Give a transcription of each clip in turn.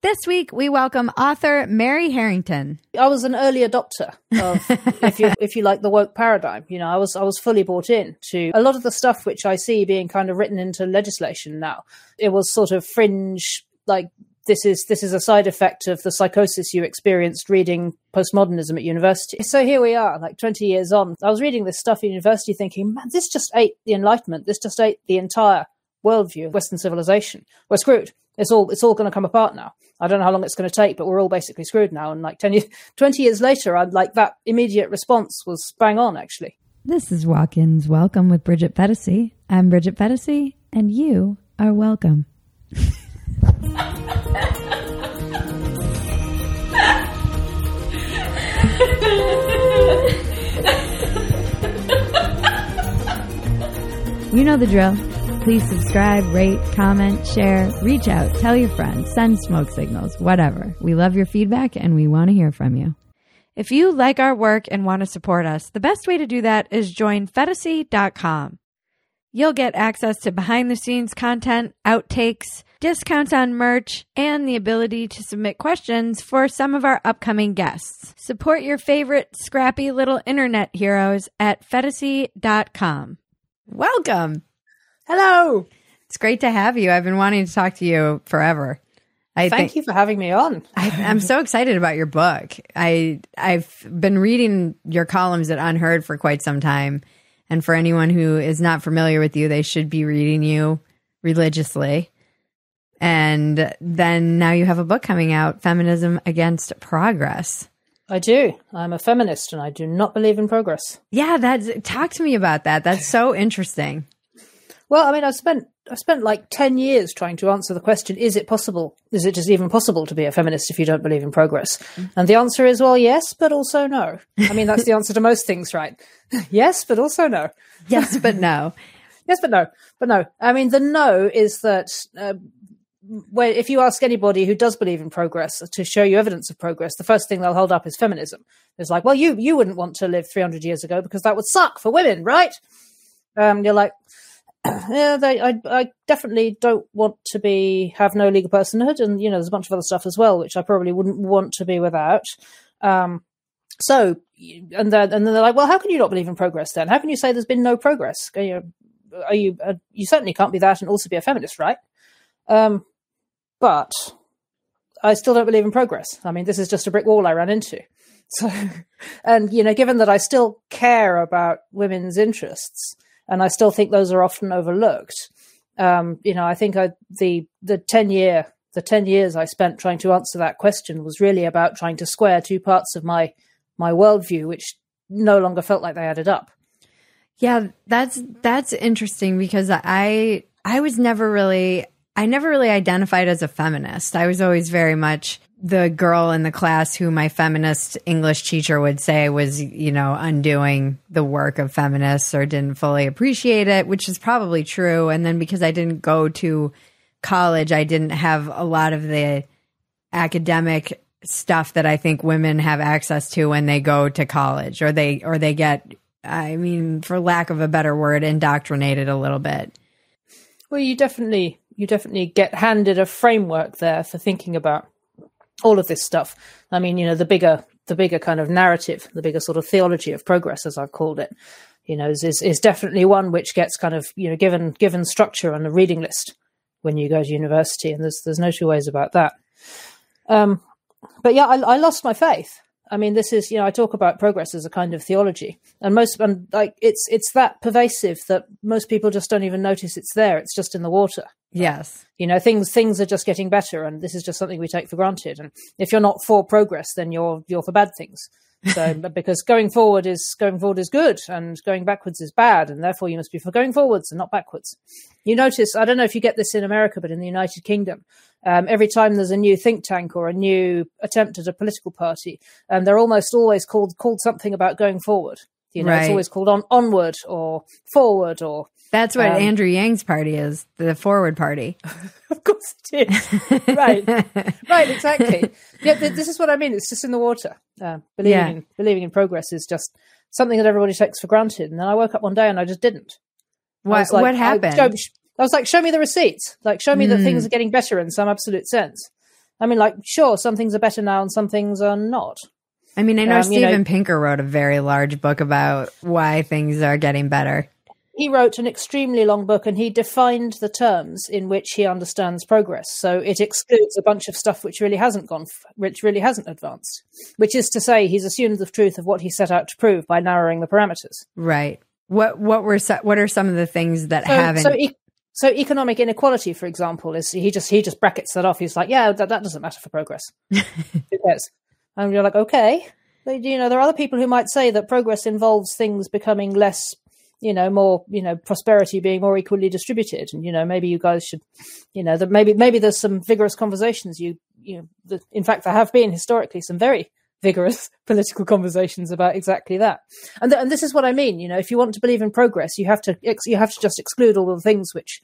This week, we welcome author Mary Harrington. I was an early adopter of, if you like, the woke paradigm. You know, I was fully bought in to a lot of the stuff which I see being kind of written into legislation now. It was sort of fringe, like this is a side effect of the psychosis you experienced reading postmodernism at university. So here we are, like 20 years on. I was reading this stuff at university thinking, man, this just ate the Enlightenment. This just ate the entire worldview of Western civilization. We're screwed. It's all going to come apart now. I don't know how long it's going to take, but we're all basically screwed now. And like 20 years later, I'd like that immediate response was bang on, actually. This is Walk-Ins Welcome with Bridget Phetasy. I'm Bridget Phetasy, and you are welcome. You know the drill. Please subscribe, rate, comment, share, reach out, tell your friends, send smoke signals, whatever. We love your feedback and we want to hear from you. If you like our work and want to support us, the best way to do that is join Phetasy.com. You'll get access to behind-the-scenes content, outtakes, discounts on merch, and the ability to submit questions for some of our upcoming guests. Support your favorite scrappy little internet heroes at Phetasy.com. Welcome. Hello. It's great to have you. I've been wanting to talk to you forever. Thank you for having me on. I'm so excited about your book. I've been reading your columns at Unheard for quite some time. And for anyone who is not familiar with you, they should be reading you religiously. And then now you have a book coming out, Feminism Against Progress. I do. I'm a feminist and I do not believe in progress. Yeah, talk to me about that. That's so interesting. Well, I mean, I spent like 10 years trying to answer the question, is it possible? Is it just even possible to be a feminist if you don't believe in progress? And the answer is, well, yes, but also no. I mean, that's the answer to most things, right? Yes, but also no. Yes, but no. Yes, but no. But no. I mean, the no is that if you ask anybody who does believe in progress to show you evidence of progress, the first thing they'll hold up is feminism. It's like, well, you wouldn't want to live 300 years ago because that would suck for women, right? You're like, yeah, I definitely don't want to have no legal personhood, and you know, there's a bunch of other stuff as well which I probably wouldn't want to be without. And then they're like, well, how can you not believe in progress then? How can you say there's been no progress? You certainly can't be that and also be a feminist, right? But I still don't believe in progress. I mean, this is just a brick wall I ran into. So, and you know, given that I still care about women's interests, and I still think those are often overlooked. You know, I think the 10 years I spent trying to answer that question was really about trying to square two parts of my worldview, which no longer felt like they added up. Yeah, that's interesting because I never really identified as a feminist. I was always very much the girl in the class who my feminist English teacher would say was, you know, undoing the work of feminists or didn't fully appreciate it, which is probably true. And then because I didn't go to college, I didn't have a lot of the academic stuff that I think women have access to when they go to college, or they get, I mean, for lack of a better word, indoctrinated a little bit. Well, you definitely get handed a framework there for thinking about all of this stuff. I mean, you know, the bigger kind of narrative, the bigger sort of theology of progress, as I've called it, you know, is definitely one which gets kind of, you know, given structure on the reading list when you go to university, and there's no two ways about that. But yeah, I lost my faith. I mean, this is, you know, I talk about progress as a kind of theology, and it's that pervasive that most people just don't even notice it's there. It's just in the water. Yes. You know, things are just getting better, and this is just something we take for granted. And if you're not for progress, then you're for bad things. So, because going forward is good, and going backwards is bad, and therefore you must be for going forwards and not backwards. You notice, I don't know if you get this in America, but in the United Kingdom, every time there's a new think tank or a new attempt at a political party, they're almost always called something about going forward. You know, right. It's always called onward or forward or. That's what Andrew Yang's party is, the Forward Party. Of course it is. Right, exactly. Yeah, this is what I mean. It's just in the water. Believing in progress is just something that everybody takes for granted. And then I woke up one day and I just didn't. What happened? I was like, show me the receipts. Like, show me that things are getting better in some absolute sense. I mean, like, sure, some things are better now and some things are not. I mean, I know Steven Pinker wrote a very large book about why things are getting better. He wrote an extremely long book, and he defined the terms in which he understands progress. So it excludes a bunch of stuff which really hasn't advanced. Which is to say, he's assumed the truth of what he set out to prove by narrowing the parameters. Right. What are some of the things that haven't? So economic inequality, for example, is he just brackets that off. He's like, yeah, that doesn't matter for progress. Who cares? And you're like, okay. But, there are other people who might say that progress involves things becoming less, more, prosperity being more equally distributed. And, maybe you guys should, maybe there's some vigorous conversations. In fact, there have been historically some very vigorous political conversations about exactly that. And this is what I mean. If you want to believe in progress, you have to just exclude all the things which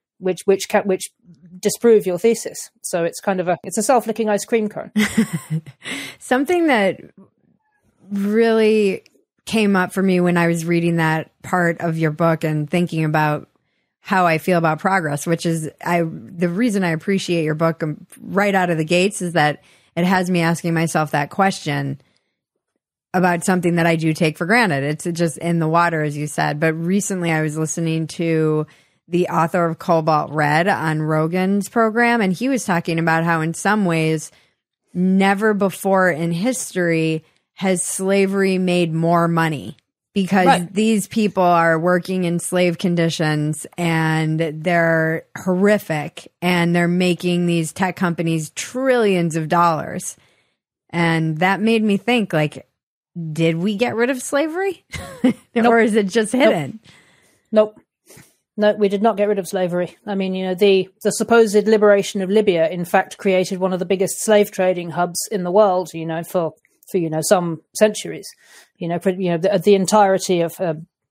disprove your thesis. So it's kind of it's a self-licking ice cream cone. Something that really came up for me when I was reading that part of your book and thinking about how I feel about progress, which is the reason I appreciate your book right out of the gates is that it has me asking myself that question about something that I do take for granted. It's just in the water, as you said. But recently I was listening to the author of Cobalt Red on Rogan's program, and he was talking about how in some ways never before in history has slavery made more money because these people are working in slave conditions and they're horrific and they're making these tech companies trillions of dollars. And that made me think, like, did we get rid of slavery? Or is it just hidden? Nope. No, we did not get rid of slavery. I mean, the supposed liberation of Libya, in fact, created one of the biggest slave trading hubs in the world, for some centuries. The entirety of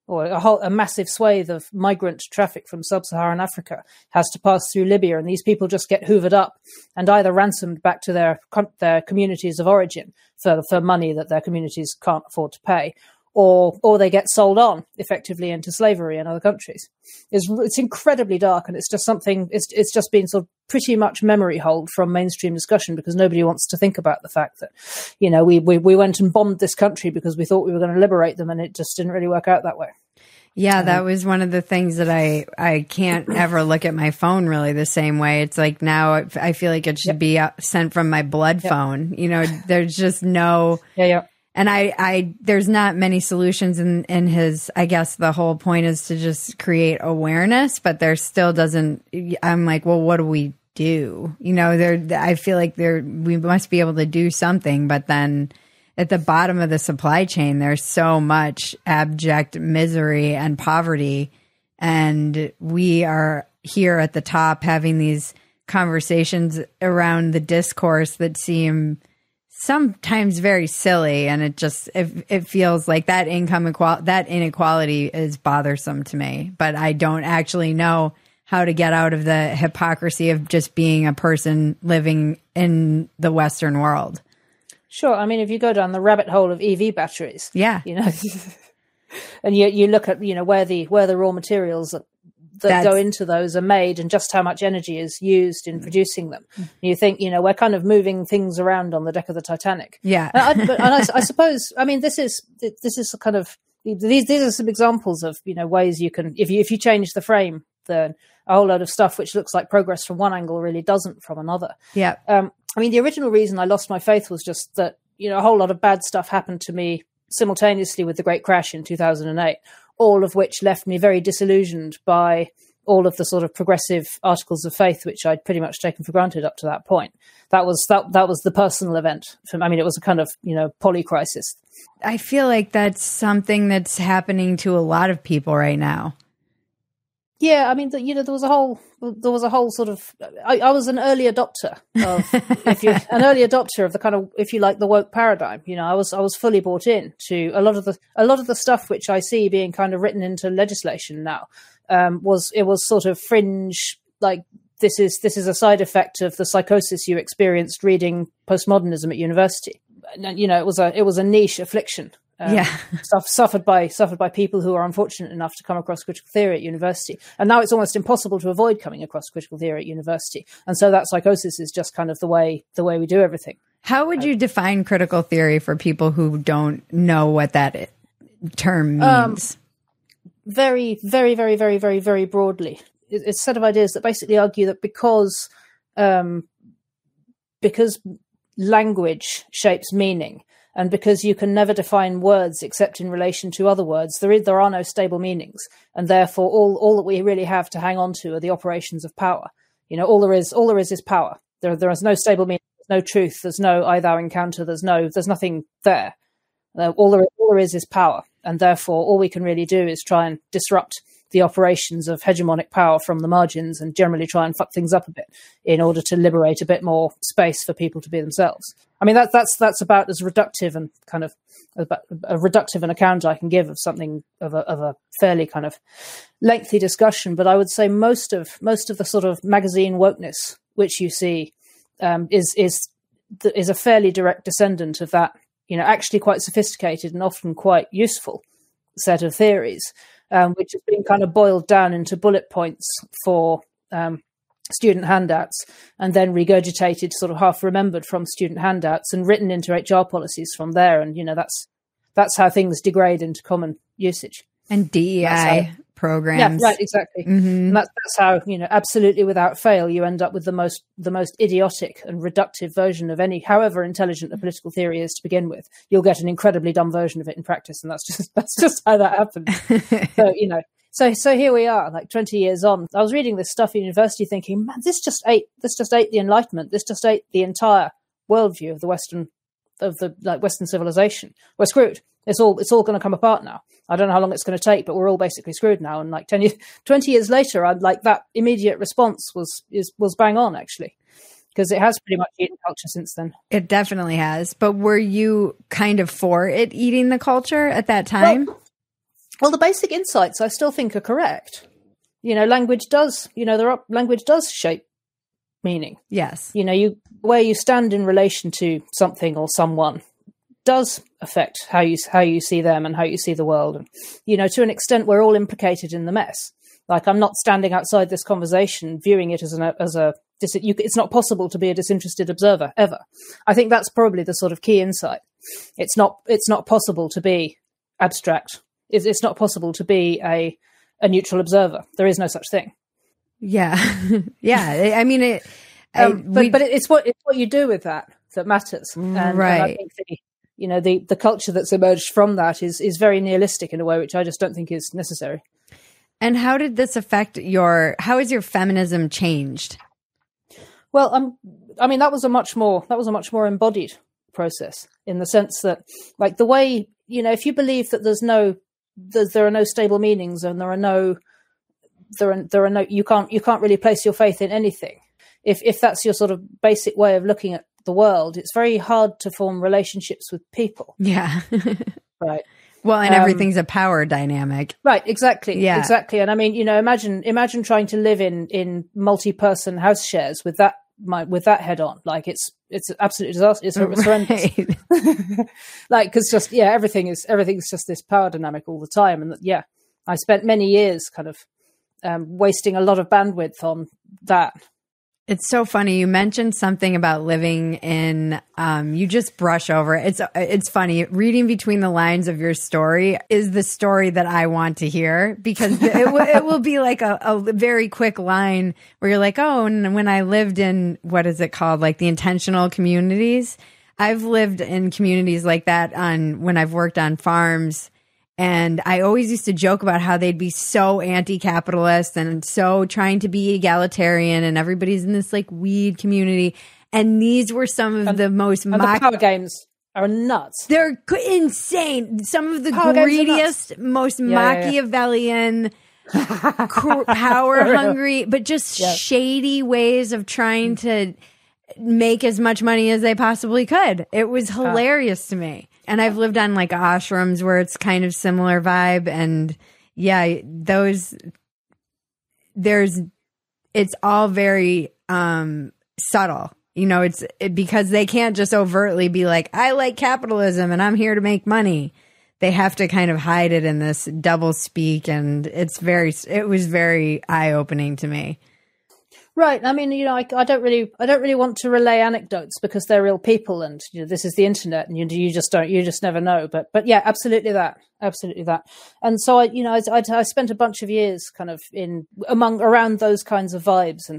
a massive swathe of migrant traffic from sub-Saharan Africa has to pass through Libya, and these people just get hoovered up and either ransomed back to their communities of origin for money that their communities can't afford to pay, or they get sold on effectively into slavery in other countries. It's incredibly dark, and it's just something. It's just been sort of pretty much memory hold from mainstream discussion because nobody wants to think about the fact that we went and bombed this country because we thought we were going to liberate them, and it just didn't really work out that way. Yeah, that was one of the things that I can't ever look at my phone really the same way. It's like now I feel like it should be sent from my blood phone. There's just no. Yeah. And I there's not many solutions in his, I guess the whole point is to just create awareness, but there still doesn't, I'm like, well, what do we do? I feel like we must be able to do something, but then at the bottom of the supply chain, there's so much abject misery and poverty. And we are here at the top having these conversations around the discourse that seem sometimes very silly, and it feels like that inequality is bothersome to me, but I don't actually know how to get out of the hypocrisy of just being a person living in the Western world. Sure. I mean, if you go down the rabbit hole of EV batteries, and you look at where the raw materials that go into those are made and just how much energy is used in producing them. You think, we're kind of moving things around on the deck of the Titanic. Yeah. I suppose, I mean, this is kind of, these are some examples of, ways you can, if you change the frame, then a whole load of stuff which looks like progress from one angle really doesn't from another. Yeah. I mean, the original reason I lost my faith was just that, a whole lot of bad stuff happened to me simultaneously with the Great Crash in 2008. All of which left me very disillusioned by all of the sort of progressive articles of faith, which I'd pretty much taken for granted up to that point. That was the personal event. It was a kind of, polycrisis. I feel like that's something that's happening to a lot of people right now. Yeah, I mean, there was a whole sort of. I was an early adopter of, of the kind of, if you like, the woke paradigm. I was fully bought in to a lot of the stuff which I see being kind of written into legislation now. It was sort of fringe, like this is a side effect of the psychosis you experienced reading postmodernism at university. And, it was a niche affliction. suffered by people who are unfortunate enough to come across critical theory at university. And now it's almost impossible to avoid coming across critical theory at university. And so that psychosis is just kind of the way we do everything. How would you define critical theory for people who don't know what that term means? Very, very, very, very, very, very broadly. It's a set of ideas that basically argue that because language shapes meaning, and because you can never define words except in relation to other words, there are no stable meanings, and therefore all that we really have to hang on to are the operations of power. All there is power. There is no stable meaning, there's no truth, there's no I thou encounter, there's nothing there. All there is power, and therefore all we can really do is try and disrupt the operations of hegemonic power from the margins and generally try and fuck things up a bit in order to liberate a bit more space for people to be themselves. I mean, that's about as reductive and kind of about a reductive an account I can give of something of a fairly kind of lengthy discussion. But I would say most of the sort of magazine wokeness which you see is a fairly direct descendant of that, actually quite sophisticated and often quite useful set of theories. Which has been kind of boiled down into bullet points for student handouts and then regurgitated, sort of half remembered from student handouts and written into HR policies from there. And, that's how things degrade into common usage. And DEI programs. Yeah, right, exactly. Mm-hmm. And that's how, absolutely without fail, you end up with the most idiotic and reductive version of any, however intelligent a political theory is to begin with. You'll get an incredibly dumb version of it in practice, and that's just how that happens. So here we are, like 20 years on. I was reading this stuff at university thinking, man, this just ate the Enlightenment. This just ate the entire worldview of the Western civilization. We're screwed. It's all going to come apart now. I don't know how long it's going to take, but we're all basically screwed now. And 20 years later, I'd like that immediate response was bang on, actually, because it has pretty much eaten culture since then. It definitely has. But were you kind of for it eating the culture at that time? Well, the basic insights I still think are correct. Language does shape meaning. Yes. Where you stand in relation to something or someone does affect how you see them and how you see the world. And, to an extent, we're all implicated in the mess. Like, I'm not standing outside this conversation viewing it it's not possible to be a disinterested observer ever. I think that's probably the sort of key insight. It's not possible to be abstract. It's not possible to be a neutral observer. There is no such thing. Yeah. Yeah. I mean, but it's what you do with that matters. And, right. And I think the culture that's emerged from that is very nihilistic in a way, which I just don't think is necessary. And how did this affect how has your feminism changed? Well, that was a much more embodied process, in the sense that, like, the way, if you believe that there are no stable meanings and you can't really place your faith in anything. If that's your sort of basic way of looking at the world, it's very hard to form relationships with people. Yeah. Right. Well, and everything's a power dynamic. Right. Exactly. Yeah. Exactly. And I mean, imagine trying to live in multi-person house shares with that head on. Like, it's absolutely disastrous. It's horrendous. Like, because everything's just this power dynamic all the time. And I spent many years kind of wasting a lot of bandwidth on that. It's so funny. You mentioned something about living in, you just brush over it. It's funny. Reading between the lines of your story is the story that I want to hear, because it will be like a very quick line where you're like, oh, and when I lived in, what is it called? Like the intentional communities. I've lived in communities like that when I've worked on farms. And I always used to joke about how they'd be so anti-capitalist and so trying to be egalitarian, and everybody's in this like weed community. And these were some of the most the power games are nuts. They're insane. Some of the greediest, most Machiavellian, power hungry, but just shady ways of trying to make as much money as they possibly could. It was hilarious to me. And I've lived on like ashrams where it's kind of similar vibe. And it's all very subtle. Because they can't just overtly be like, I like capitalism and I'm here to make money. they have to kind of hide it in this double speak, and it was very eye-opening to me. Right. I mean, I don't really want to relay anecdotes because they're real people, and this is the internet, and you just never know. But yeah, absolutely that. And so I spent a bunch of years kind of around those kinds of vibes,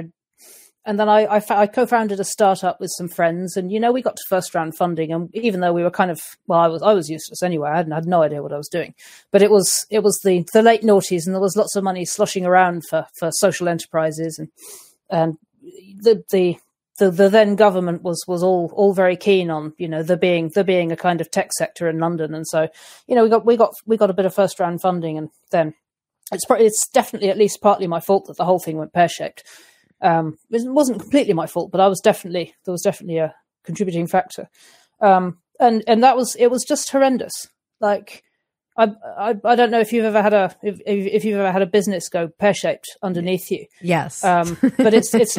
and then I co-founded a startup with some friends, and we got to first round funding, and even though we were kind of, I was useless anyway. I had no idea what I was doing, but it was the late noughties, and there was lots of money sloshing around for social enterprises, and the then government was all very keen on there being a kind of tech sector in London, and so we got a bit of first round funding, and then it's definitely at least partly my fault that the whole thing went pear shaped. It wasn't completely my fault, but there was definitely a contributing factor. And it was just horrendous. Like, I don't know if you've ever had a business go pear shaped underneath you. Yes. But it's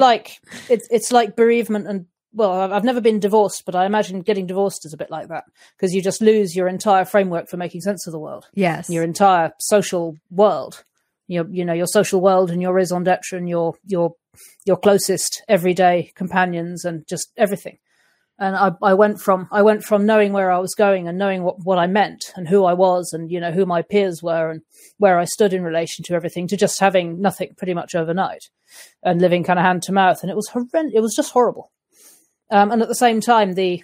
like bereavement, and well, I've never been divorced, but I imagine getting divorced is a bit like that, because you just lose your entire framework for making sense of the world. Yes. Your entire social world. Your social world and your raison d'etre and your closest everyday companions and just everything. And I went from knowing where I was going and knowing what I meant and who I was and who my peers were and where I stood in relation to everything, to just having nothing pretty much overnight and living kind of hand to mouth. And it was horrendous. It was just horrible. And at the same time, the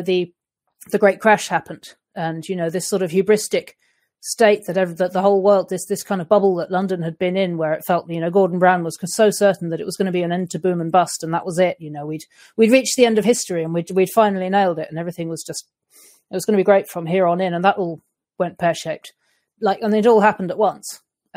great crash happened, and this sort of hubristic state that the whole world, this kind of bubble that London had been in, where it felt Gordon Brown was so certain that it was going to be an end to boom and bust, and that was it. We'd reached the end of history, and we'd finally nailed it, and everything was just, it was going to be great from here on in, and that all went pear shaped. And it all happened at once.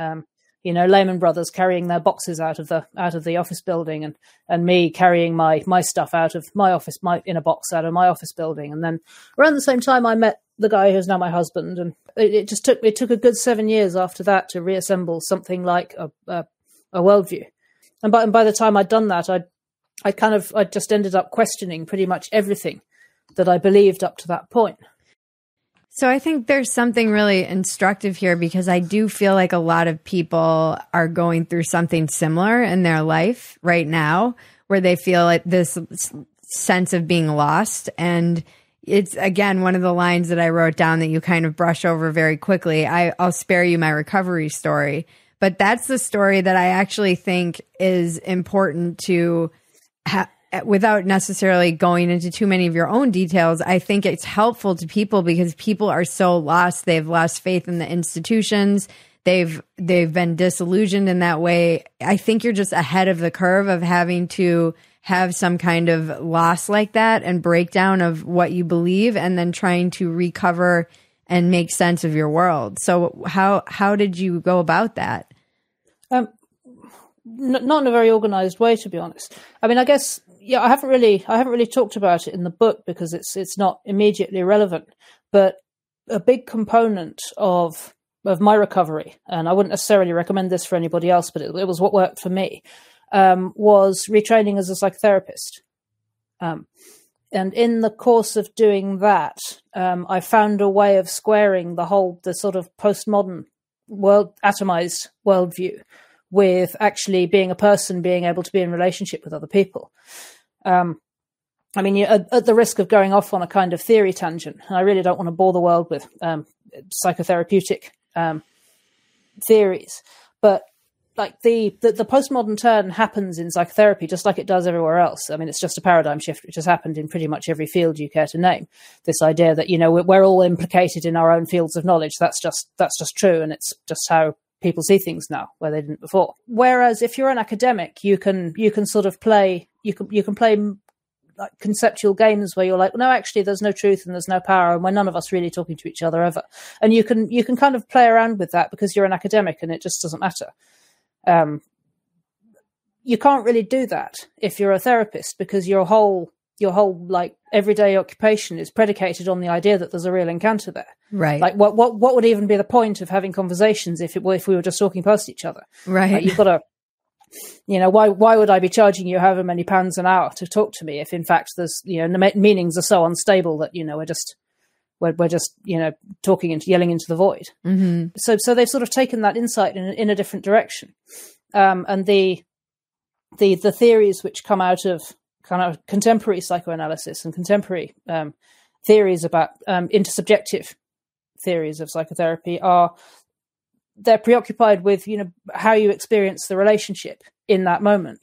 Lehman Brothers carrying their boxes out of the office building, and me carrying my stuff out of my office, in a box out of my office building, and then around the same time I met the guy who's now my husband, and it took a good 7 years after that to reassemble something like a worldview. And by the time I'd done that, I just ended up questioning pretty much everything that I believed up to that point. So I think there's something really instructive here, because I do feel like a lot of people are going through something similar in their life right now, where they feel like this sense of being lost. And it's, again, one of the lines that I wrote down that you kind of brush over very quickly. I'll spare you my recovery story, but that's the story that I actually think is important to without necessarily going into too many of your own details. I think it's helpful to people because people are so lost. They've lost faith in the institutions. They've been disillusioned in that way. I think you're just ahead of the curve of having to have some kind of loss like that and breakdown of what you believe, and then trying to recover and make sense of your world. So how did you go about that? Not in a very organized way, to be honest. I mean, I guess, yeah, I haven't really talked about it in the book because it's not immediately relevant, but a big component of my recovery, and I wouldn't necessarily recommend this for anybody else, but it was what worked for me, was retraining as a psychotherapist. And in the course of doing that, I found a way of squaring the sort of postmodern atomized worldview with actually being a person, being able to be in relationship with other people. I mean, you're at the risk of going off on a kind of theory tangent, and I really don't want to bore the world with psychotherapeutic theories, but like the postmodern turn happens in psychotherapy just like it does everywhere else. I mean, it's just a paradigm shift which has happened in pretty much every field you care to name. This idea that we're all implicated in our own fields of knowledge. That's just true, and it's just how people see things now where they didn't before. Whereas if you're an academic, you can sort of play you can play like conceptual games where you're like, no, actually there's no truth and there's no power, and we're none of us really talking to each other ever. And you can kind of play around with that because you're an academic and it just doesn't matter. You can't really do that if you're a therapist, because your whole like everyday occupation is predicated on the idea that there's a real encounter there. Right. Like what would even be the point of having conversations if we were just talking past each other? Right. Like you've got to, why would I be charging you however many pounds an hour to talk to me if in fact there's, the meanings are so unstable that, we're just, talking and yelling into the void. Mm-hmm. So they've sort of taken that insight in a different direction. And the theories which come out of kind of contemporary psychoanalysis and contemporary theories about intersubjective theories of psychotherapy they're preoccupied with, how you experience the relationship in that moment.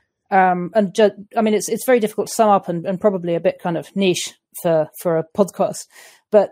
It's very difficult to sum up and probably a bit kind of niche for a podcast, but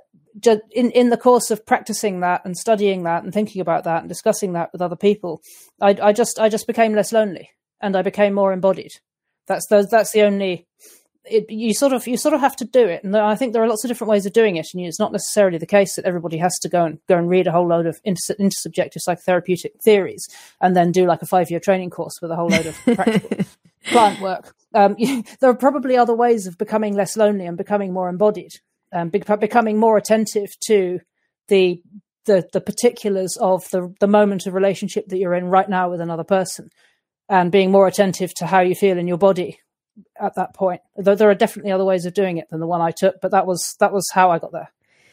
in the course of practicing that and studying that and thinking about that and discussing that with other people, I just became less lonely and I became more embodied. That's the only. You sort of have to do it, and I think there are lots of different ways of doing it. And it's not necessarily the case that everybody has to go and read a whole load of intersubjective psychotherapeutic theories and then do like a 5-year training course with a whole load of practical client work. There are probably other ways of becoming less lonely and becoming more embodied, becoming more attentive to the particulars of the moment of relationship that you're in right now with another person, and being more attentive to how you feel in your body at that point. Though there are definitely other ways of doing it than the one I took, but that was how I got there.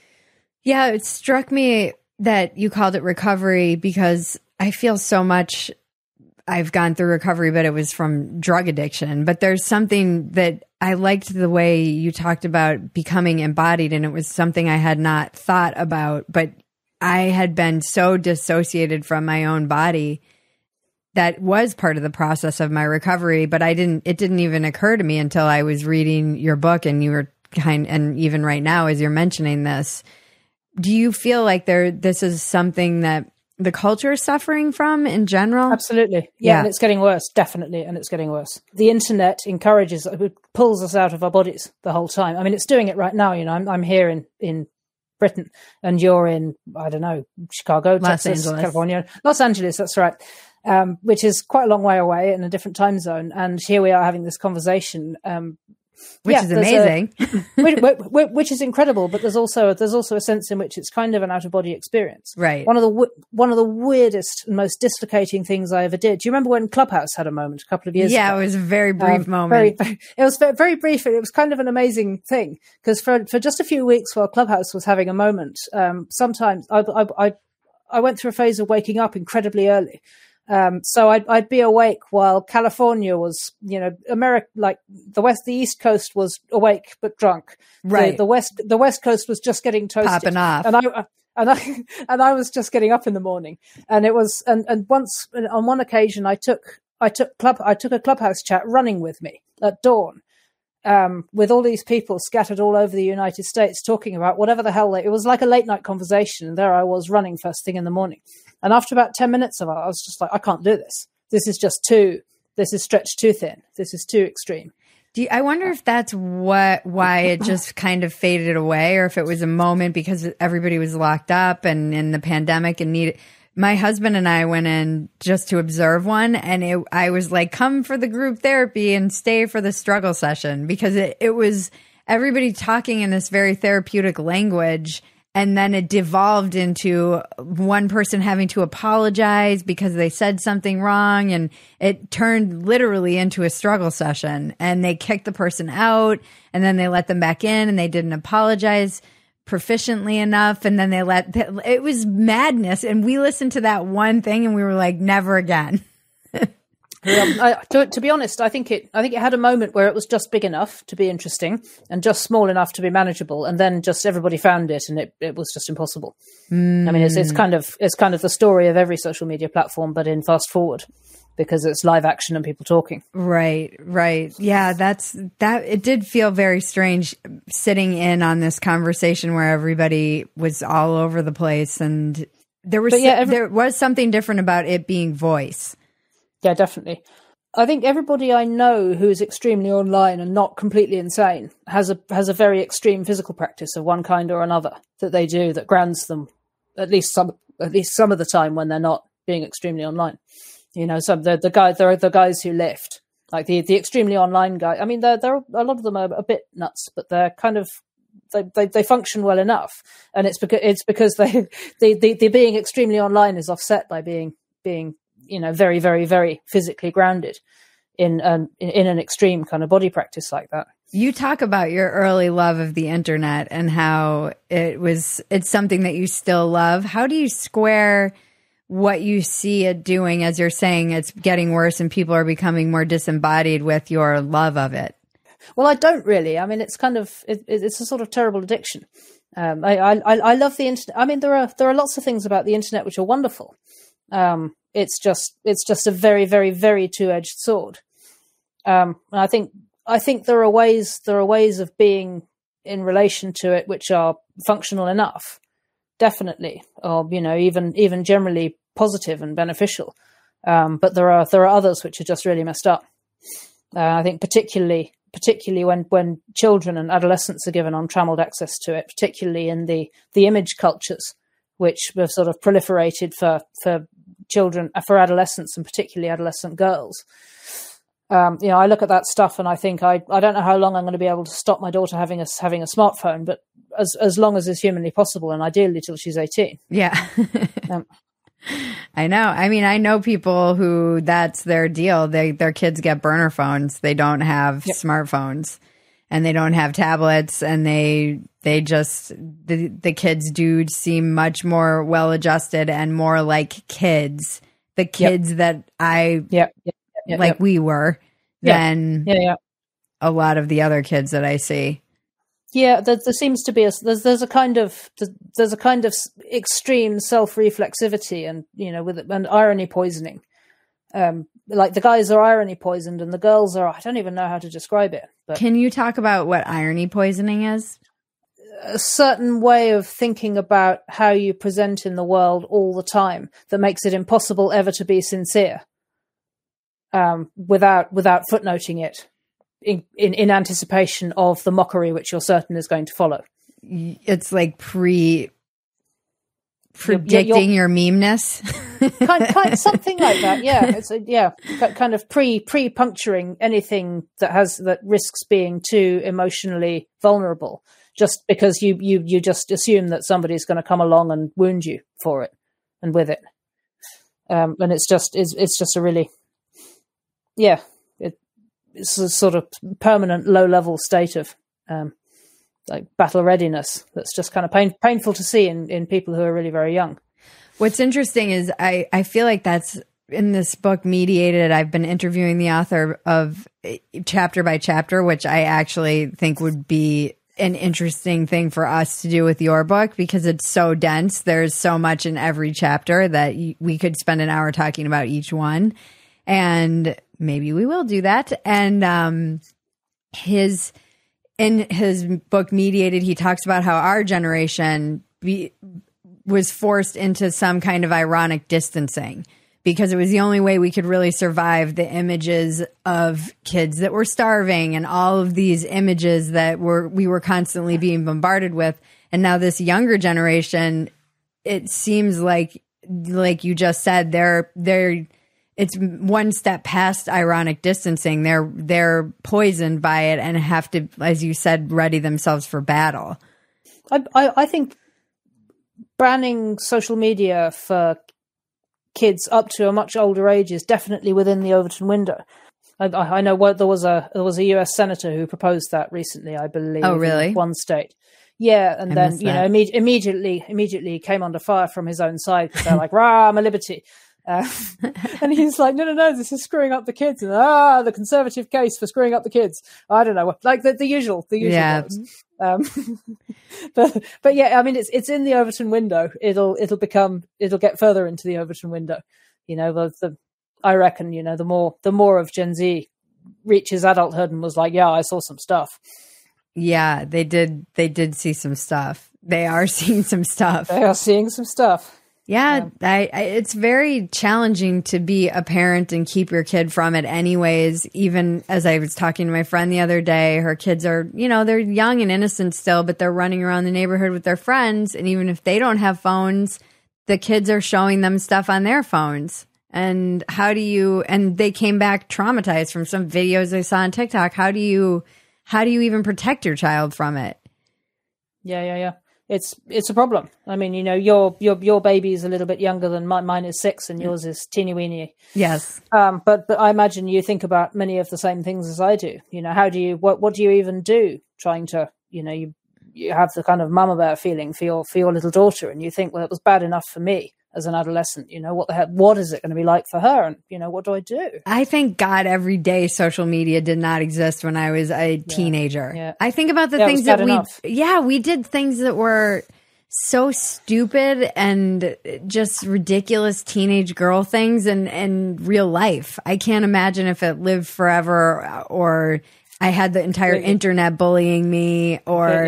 Yeah, it struck me that you called it recovery because I feel so much I've gone through recovery, but it was from drug addiction. But there's something that I liked the way you talked about becoming embodied, and it was something I had not thought about, but I had been so dissociated from my own body. That was part of the process of my recovery, but it didn't even occur to me until I was reading your book, and you were and even right now, as you're mentioning this, do you feel like this is something that the culture is suffering from in general? Absolutely. Yeah. And it's getting worse, definitely. And it's getting worse. The internet it pulls us out of our bodies the whole time. I mean, it's doing it right now. I'm here in Britain, and you're in, I don't know, Chicago, Texas, California, Los Angeles. That's right. Which is quite a long way away in a different time zone. And here we are having this conversation, which is amazing, which is incredible. But there's also a sense in which it's kind of an out of body experience. Right. One of the weirdest and most dislocating things I ever did. Do you remember when Clubhouse had a moment a couple of years ago? Yeah, it was a very brief moment. It was very brief. And it was kind of an amazing thing because for just a few weeks while Clubhouse was having a moment, sometimes I went through a phase of waking up incredibly early. So I'd be awake while California was, America, like the East Coast was awake but drunk. Right. The West Coast was just getting toasted, popping off, and I was just getting up in the morning. And it was, and once on one occasion, I took a Clubhouse chat running with me at dawn. With all these people scattered all over the United States talking about whatever the hell it was, like a late night conversation. And there I was running first thing in the morning. And after about 10 minutes of it, I was just like, I can't do this. This is stretched too thin. This is too extreme. I wonder if that's why it just kind of faded away, or if it was a moment because everybody was locked up and in the pandemic and needed. My husband and I went in just to observe one, and I was like, come for the group therapy and stay for the struggle session, because it was everybody talking in this very therapeutic language. And then it devolved into one person having to apologize because they said something wrong. And it turned literally into a struggle session. And they kicked the person out, and then they let them back in, and they didn't apologize proficiently enough. And then it was madness. And we listened to that one thing and we were like, never again. To be honest, I think it had a moment where it was just big enough to be interesting and just small enough to be manageable, and then just everybody found it, and it was just impossible. I mean, it's kind of the story of every social media platform, but in fast forward, because it's live action and people talking. Right. Yeah, that. It did feel very strange sitting in on this conversation where everybody was all over the place, and there was something different about it being voice. Yeah, definitely. I think everybody I know who is extremely online and not completely insane has a very extreme physical practice of one kind or another that they do that grounds them at least some of the time when they're not being extremely online. Some there are the guys who lift, like the extremely online guy. I mean, there are a lot of them are a bit nuts, but they're kind of they function well enough, and it's because the being extremely online is offset by being very, very, very physically grounded in an extreme kind of body practice like that. You talk about your early love of the internet and how it's something that you still love. How do you square what you see it doing, as you're saying it's getting worse and people are becoming more disembodied, with your love of it? Well, I don't really. I mean, it's kind of it's a sort of terrible addiction. I love the internet. I mean, there are lots of things about the internet which are wonderful. It's just a very, very, very two-edged sword. And I think there are ways of being in relation to it which are functional enough, definitely, or even generally positive and beneficial. But there are others which are just really messed up. I think particularly when children and adolescents are given untrammeled access to it, particularly in the image cultures which have sort of proliferated for children, for adolescents, and particularly adolescent girls. I look at that stuff and I think I don't know how long I'm going to be able to stop my daughter having a smartphone, but as long as is humanly possible, and ideally till she's 18. Yeah. I know. I mean, I know people who that's their deal. Their kids get burner phones. They don't have smartphones, and they don't have tablets, and they just the kids do seem much more well adjusted and more like kids. The kids that we were than a lot of the other kids that I see. Yeah, there seems to be there's a kind of extreme self-reflexivity and irony poisoning. Like the guys are irony poisoned and the girls are, I don't even know how to describe it. But can you talk about what irony poisoning is? A certain way of thinking about how you present in the world all the time that makes it impossible ever to be sincere, without footnoting it. In anticipation of the mockery which you're certain is going to follow. It's like predicting your memeness. kind something like that. Yeah. It's kind of pre-puncturing anything that risks being too emotionally vulnerable, just because you just assume that somebody's going to come along and wound you for it and with it. And it's just a really, it's a sort of permanent low-level state of like battle readiness that's just kind of painful to see in people who are really very young. What's interesting is I feel like that's in this book, Mediated. I've been interviewing the author of chapter by chapter, which I actually think would be an interesting thing for us to do with your book because it's so dense. There's so much in every chapter that we could spend an hour talking about each one. And maybe we will do that. And in his book Mediated, he talks about how our generation was forced into some kind of ironic distancing because it was the only way we could really survive the images of kids that were starving and all of these images that we were constantly being bombarded with. And now this younger generation, it seems like you just said, it's one step past ironic distancing. They're poisoned by it and have to, as you said, ready themselves for battle. I think banning social media for kids up to a much older age is definitely within the Overton window. I know there was a US senator who proposed that recently, I believe. Oh, really? In one state. Yeah, and then immediately came under fire from his own side because they're like, "Rah, I'm a liberty." And he's like, no, this is screwing up the kids, and the conservative case for screwing up the kids. I don't know, like the usual. Yeah. But yeah, I mean, it's in the Overton window. It'll get further into the Overton window. I reckon, the more of Gen Z reaches adulthood and was like, yeah, I saw some stuff. Yeah, they did see some stuff. They are seeing some stuff. They are seeing some stuff. Yeah, it's very challenging to be a parent and keep your kid from it anyways. Even as I was talking to my friend the other day, her kids are, they're young and innocent still, but they're running around the neighborhood with their friends. And even if they don't have phones, the kids are showing them stuff on their phones. And and they came back traumatized from some videos they saw on TikTok. How do you even protect your child from it? Yeah. it's a problem. I mean, your baby is a little bit younger than mine is 6, and yours is teeny weeny. Yes. But I imagine you think about many of the same things as I do. How do you what do you even do trying to you have the kind of mama bear feeling for your little daughter, and you think, well, it was bad enough for me as an adolescent. What the heck? What is it going to be like for her? And what do I do? I thank God every day social media did not exist when I was a teenager. Yeah. I think about the things that we did things that were so stupid and just ridiculous teenage girl things in real life. I can't imagine if it lived forever, or I had the entire internet bullying me, or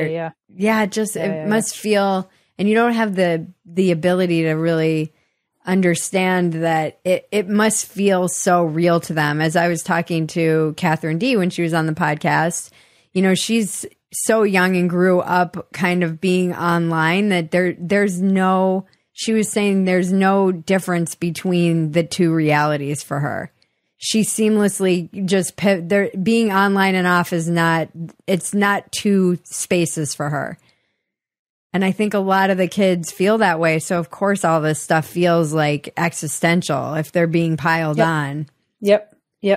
it must feel, and you don't have the ability to really understand that it must feel so real to them. As I was talking to Catherine D when she was on the podcast, she's so young and grew up kind of being online that she was saying there's no difference between the two realities for her. She seamlessly just being online and off it's not two spaces for her. And I think a lot of the kids feel that way. So of course all this stuff feels like existential if they're being piled on. Yep.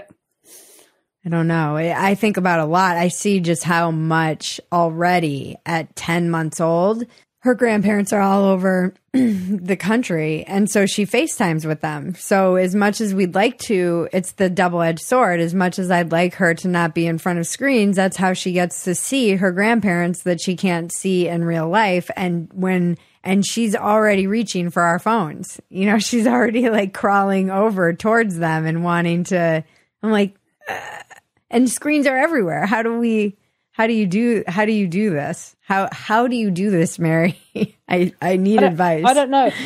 I don't know. I think about a lot. I see just how much already at 10 months old, her grandparents are all over the country. And so she FaceTimes with them. So as much as we'd like to, it's the double-edged sword. As much as I'd like her to not be in front of screens, that's how she gets to see her grandparents that she can't see in real life. And she's already reaching for our phones. She's already like crawling over towards them and wanting to, I'm like, and screens are everywhere. How do you do this? How do you do this, Mary? I need advice. I don't know.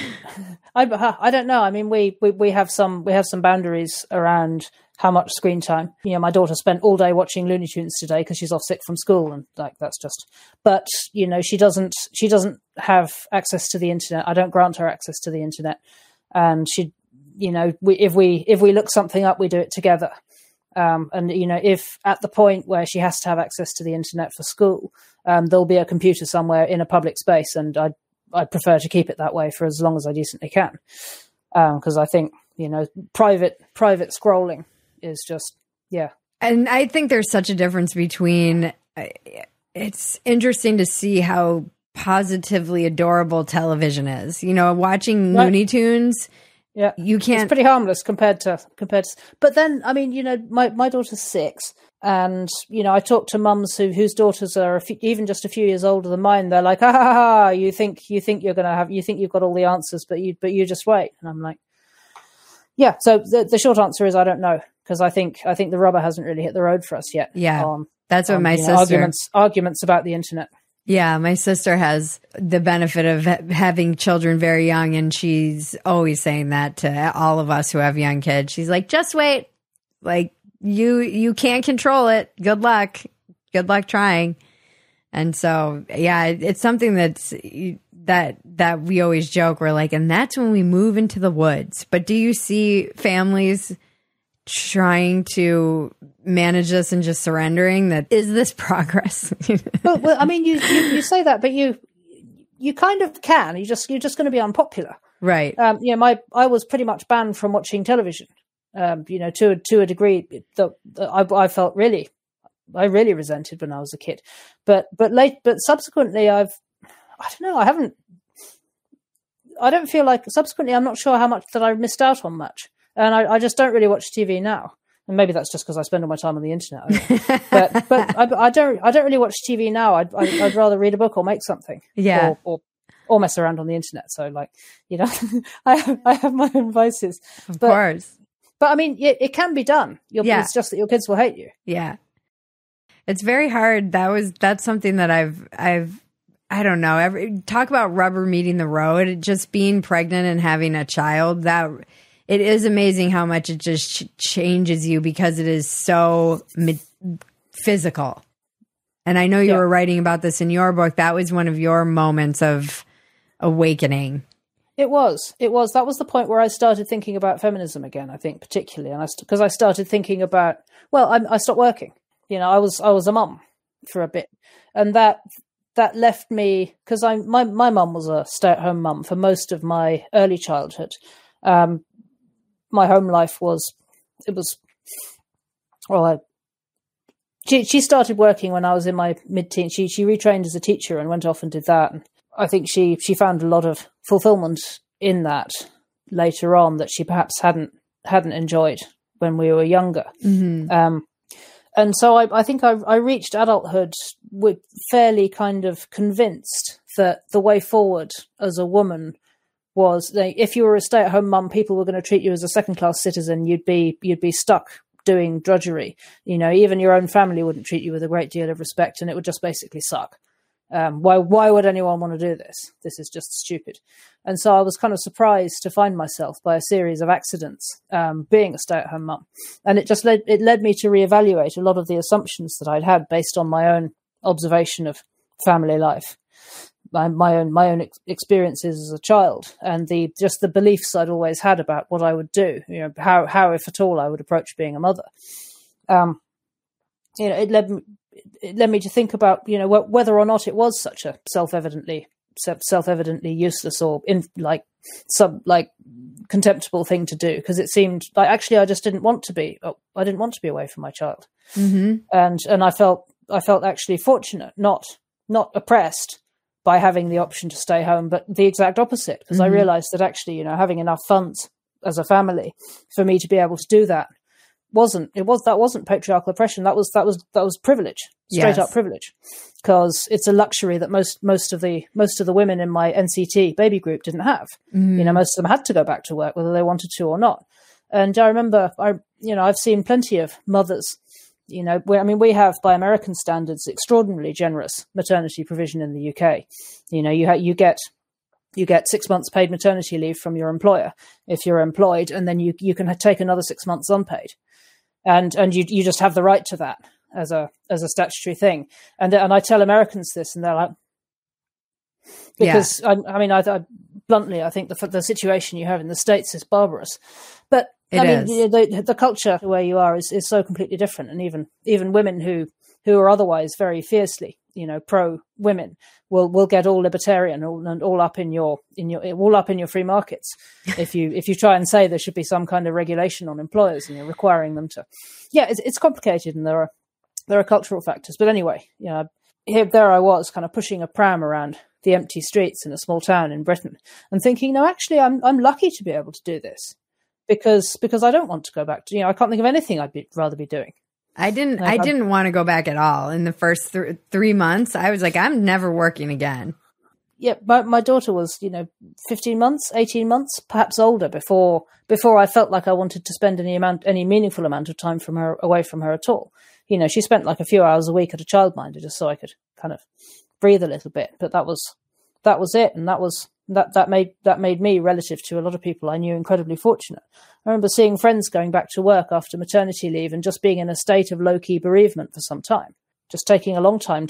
I don't know. I mean, we have some boundaries around how much screen time. My daughter spent all day watching Looney Tunes today because she's off sick from school, and that's just. But she doesn't have access to the internet. I don't grant her access to the internet, and she, if we look something up, we do it together. And if at the point where she has to have access to the internet for school, there'll be a computer somewhere in a public space, and I'd prefer to keep it that way for as long as I decently can, because I think private scrolling is just And I think there's such a difference between. It's interesting to see how positively adorable television is. Watching Looney Tunes. Yeah, you can't. It's pretty harmless compared to. But then, I mean, my daughter's 6, and I talk to mums whose daughters are even just a few years older than mine. They're like, you think you're gonna have, you think you've got all the answers, but you just wait. And I'm like, yeah. So the short answer is I don't know, because I think the rubber hasn't really hit the road for us yet. Yeah, that's what my sister arguments about the internet. Yeah, my sister has the benefit of having children very young, and she's always saying that to all of us who have young kids. She's like, just wait. Like, you can't control it. Good luck trying. And so, yeah, it's something that we always joke. We're like, and that's when we move into the woods. But do you see families trying to manage this and just surrendering? That is this progress? well, I mean, you say that, but you kind of can. You're just going to be unpopular, right? I was pretty much banned from watching television. To a degree that I felt really resented when I was a kid. But subsequently, I don't feel like subsequently I'm not sure how much that I missed out on much. And I just don't really watch TV now, and maybe that's just because I spend all my time on the internet. but I don't really watch TV now. I'd rather read a book or make something, or mess around on the internet. So I have my own vices, of course. But I mean, it can be done. It's just that your kids will hate you. Yeah, it's very hard. That's something that I don't know. Talk about rubber meeting the road. Just being pregnant and having a child, that. It is amazing how much it just changes you, because it is so physical. And I know you were writing about this in your book. That was one of your moments of awakening. It was. That was the point where I started thinking about feminism again, I think, particularly. And because I started thinking about, I stopped working. I was a mum for a bit. And that that left me, because my mum was a stay-at-home mum for most of my early childhood. My home life she started working when I was in my mid-teens. She retrained as a teacher and went off and did that. And I think she found a lot of fulfillment in that later on that she perhaps hadn't enjoyed when we were younger. Mm-hmm. And so I think I reached adulthood with fairly kind of convinced that the way forward as a woman was if you were a stay-at-home mum, people were going to treat you as a second-class citizen. You'd be stuck doing drudgery. Even your own family wouldn't treat you with a great deal of respect, and it would just basically suck. Why would anyone want to do this? This is just stupid. And so I was kind of surprised to find myself by a series of accidents being a stay-at-home mum, and it led me to reevaluate a lot of the assumptions that I'd had based on my own observation of family life, my own experiences as a child, and the beliefs I'd always had about what I would do. How if at all I would approach being a mother. It led me to think about whether or not it was such a self-evidently useless or contemptible thing to do, because it seemed like actually I just didn't want to be. I didn't want to be away from my child, mm-hmm. and I felt actually fortunate, not oppressed by having the option to stay home, but the exact opposite, because mm-hmm. I realized that actually having enough funds as a family for me to be able to do that wasn't patriarchal oppression. That was privilege, straight up privilege, because it's a luxury that most of the women in my NCT baby group didn't have. Mm-hmm. Most of them had to go back to work whether they wanted to or not. And I remember I've seen plenty of mothers. We have, by American standards, extraordinarily generous maternity provision in the UK. You get 6 months paid maternity leave from your employer if you're employed, and then you can take another 6 months unpaid, and you just have the right to that as a statutory thing. And I tell Americans this, and they're like, because I bluntly, I think the situation you have in the States is barbarous, but the culture where you are is so completely different, and even women who are otherwise very fiercely pro women will get all libertarian and all up in your free markets if you try and say there should be some kind of regulation on employers and you're requiring them to. It's complicated, and there are cultural factors. But anyway, there I was kind of pushing a pram around the empty streets in a small town in Britain and thinking, no, actually I'm lucky to be able to do this. Because I don't want to go back to, I can't think of anything I'd rather be doing. I didn't want to go back at all. In the first 3 months, I was like, I'm never working again. Yeah, my daughter was, 15 months, 18 months, perhaps older before I felt like I wanted to spend any meaningful amount of time away from her at all. She spent like a few hours a week at a childminder just so I could kind of breathe a little bit. But that was it, and that made me, relative to a lot of people I knew, incredibly fortunate. I remember seeing friends going back to work after maternity leave and just being in a state of low-key bereavement for some time, just taking a long time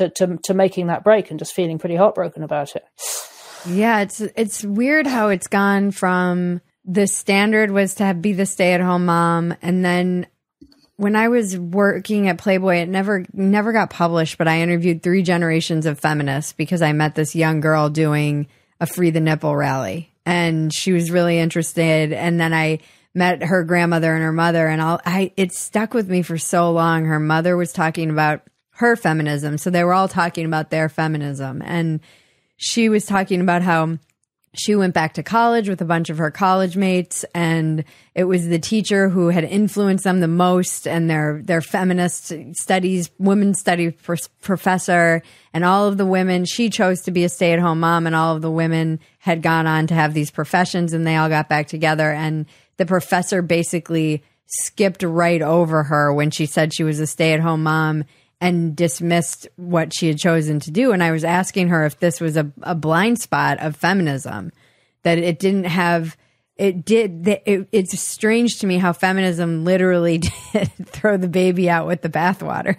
to making that break and just feeling pretty heartbroken about it. Yeah, it's weird how it's gone from the standard was to be the stay-at-home mom, and then when I was working at Playboy, it never got published, but I interviewed 3 generations of feminists because I met this young girl doing a Free the Nipple rally, and she was really interested. And then I met her grandmother and her mother, and it stuck with me for so long. Her mother was talking about her feminism, so they were all talking about their feminism, and she was talking about how she went back to college with a bunch of her college mates, and it was the teacher who had influenced them the most, and their feminist studies, women's studies professor, and all of the women, she chose to be a stay-at-home mom, and all of the women had gone on to have these professions, and they all got back together, and the professor basically skipped right over her when she said she was a stay-at-home mom and dismissed what she had chosen to do. And I was asking her if this was a blind spot of feminism, that it didn't have, it did. It's strange to me how feminism literally did throw the baby out with the bathwater.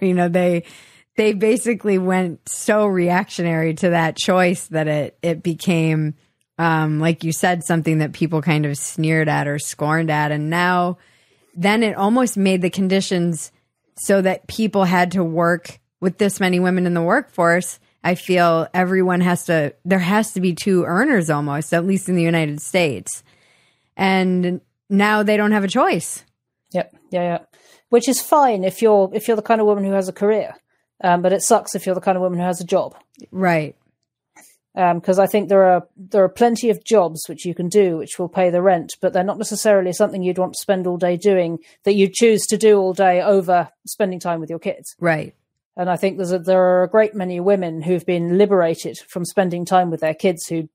They basically went so reactionary to that choice that it became, like you said, something that people kind of sneered at or scorned at. And then it almost made the conditions so that people had to work with this many women in the workforce, I feel there has to be two earners almost, at least in the United States. And now they don't have a choice. Yep. Yeah. Which is fine if you're the kind of woman who has a career. But it sucks if you're the kind of woman who has a job. Right. Because I think there are plenty of jobs which you can do which will pay the rent, but they're not necessarily something you'd want to spend all day doing, that you choose to do all day over spending time with your kids. Right. And I think there are a great many women who've been liberated from spending time with their kids and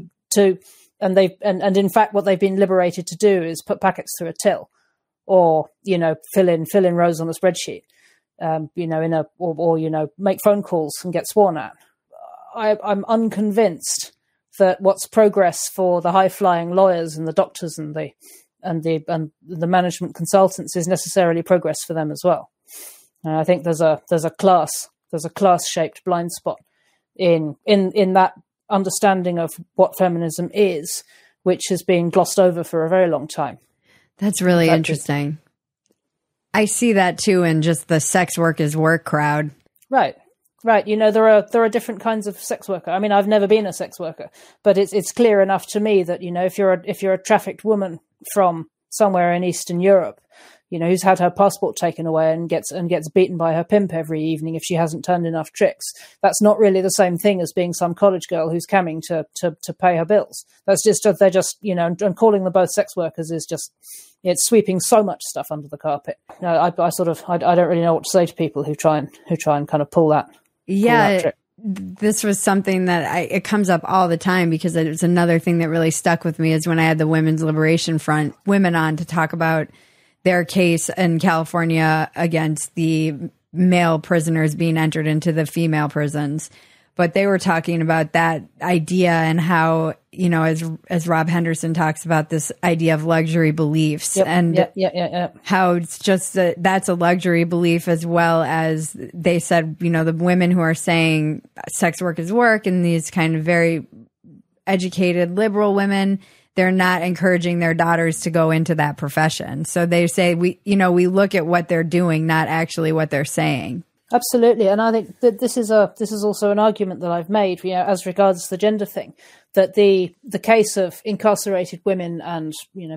in fact what they've been liberated to do is put packets through a till, or fill in rows on a spreadsheet, make phone calls and get sworn at. I'm unconvinced that what's progress for the high-flying lawyers and the doctors and the management consultants is necessarily progress for them as well. And I think there's a class-shaped blind spot in that understanding of what feminism is, which has been glossed over for a very long time. That's really interesting. I see that too in just the sex work is work crowd. Right. There are different kinds of sex worker. I mean, I've never been a sex worker, but it's clear enough to me that, if you're a trafficked woman from somewhere in Eastern Europe, who's had her passport taken away and gets beaten by her pimp every evening if she hasn't turned enough tricks, that's not really the same thing as being some college girl who's coming to pay her bills. That's just, and calling them both sex workers is just, it's sweeping so much stuff under the carpet. I don't really know what to say to people who try and kind of pull that. Yeah, this was something that it comes up all the time, because it was another thing that really stuck with me is when I had the Women's Liberation Front women on to talk about their case in California against the male prisoners being entered into the female prisons. But they were talking about that idea and how, as Rob Henderson talks about, this idea of luxury beliefs, how it's just that's a luxury belief, as well as they said, the women who are saying sex work is work, and these kind of very educated liberal women, they're not encouraging their daughters to go into that profession. So they say we look at what they're doing, not actually what they're saying. Absolutely, and I think that this is also an argument that I've made, as regards the gender thing, that the case of incarcerated women and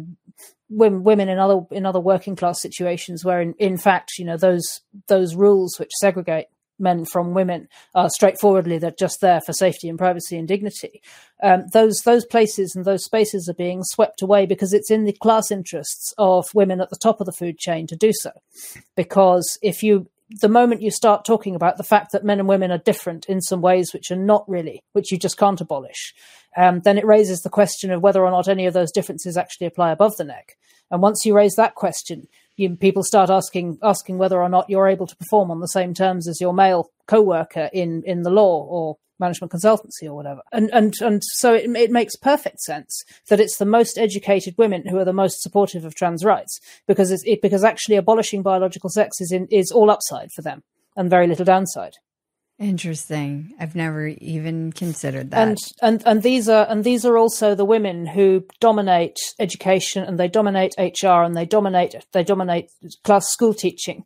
women in other working class situations, where in fact those rules which segregate men from women are straightforwardly they're just there for safety and privacy and dignity. Those places and those spaces are being swept away because it's in the class interests of women at the top of the food chain to do so, because the moment you start talking about the fact that men and women are different in some ways which are not really, which you just can't abolish, then it raises the question of whether or not any of those differences actually apply above the neck. And once you raise that question, people start asking whether or not you're able to perform on the same terms as your male co-worker in the law or management consultancy or whatever. And so it makes perfect sense that it's the most educated women who are the most supportive of trans rights, because because actually abolishing biological sex is all upside for them and very little downside. Interesting. I've never even considered that. And these are also the women who dominate education, and they dominate HR, and they dominate class school teaching.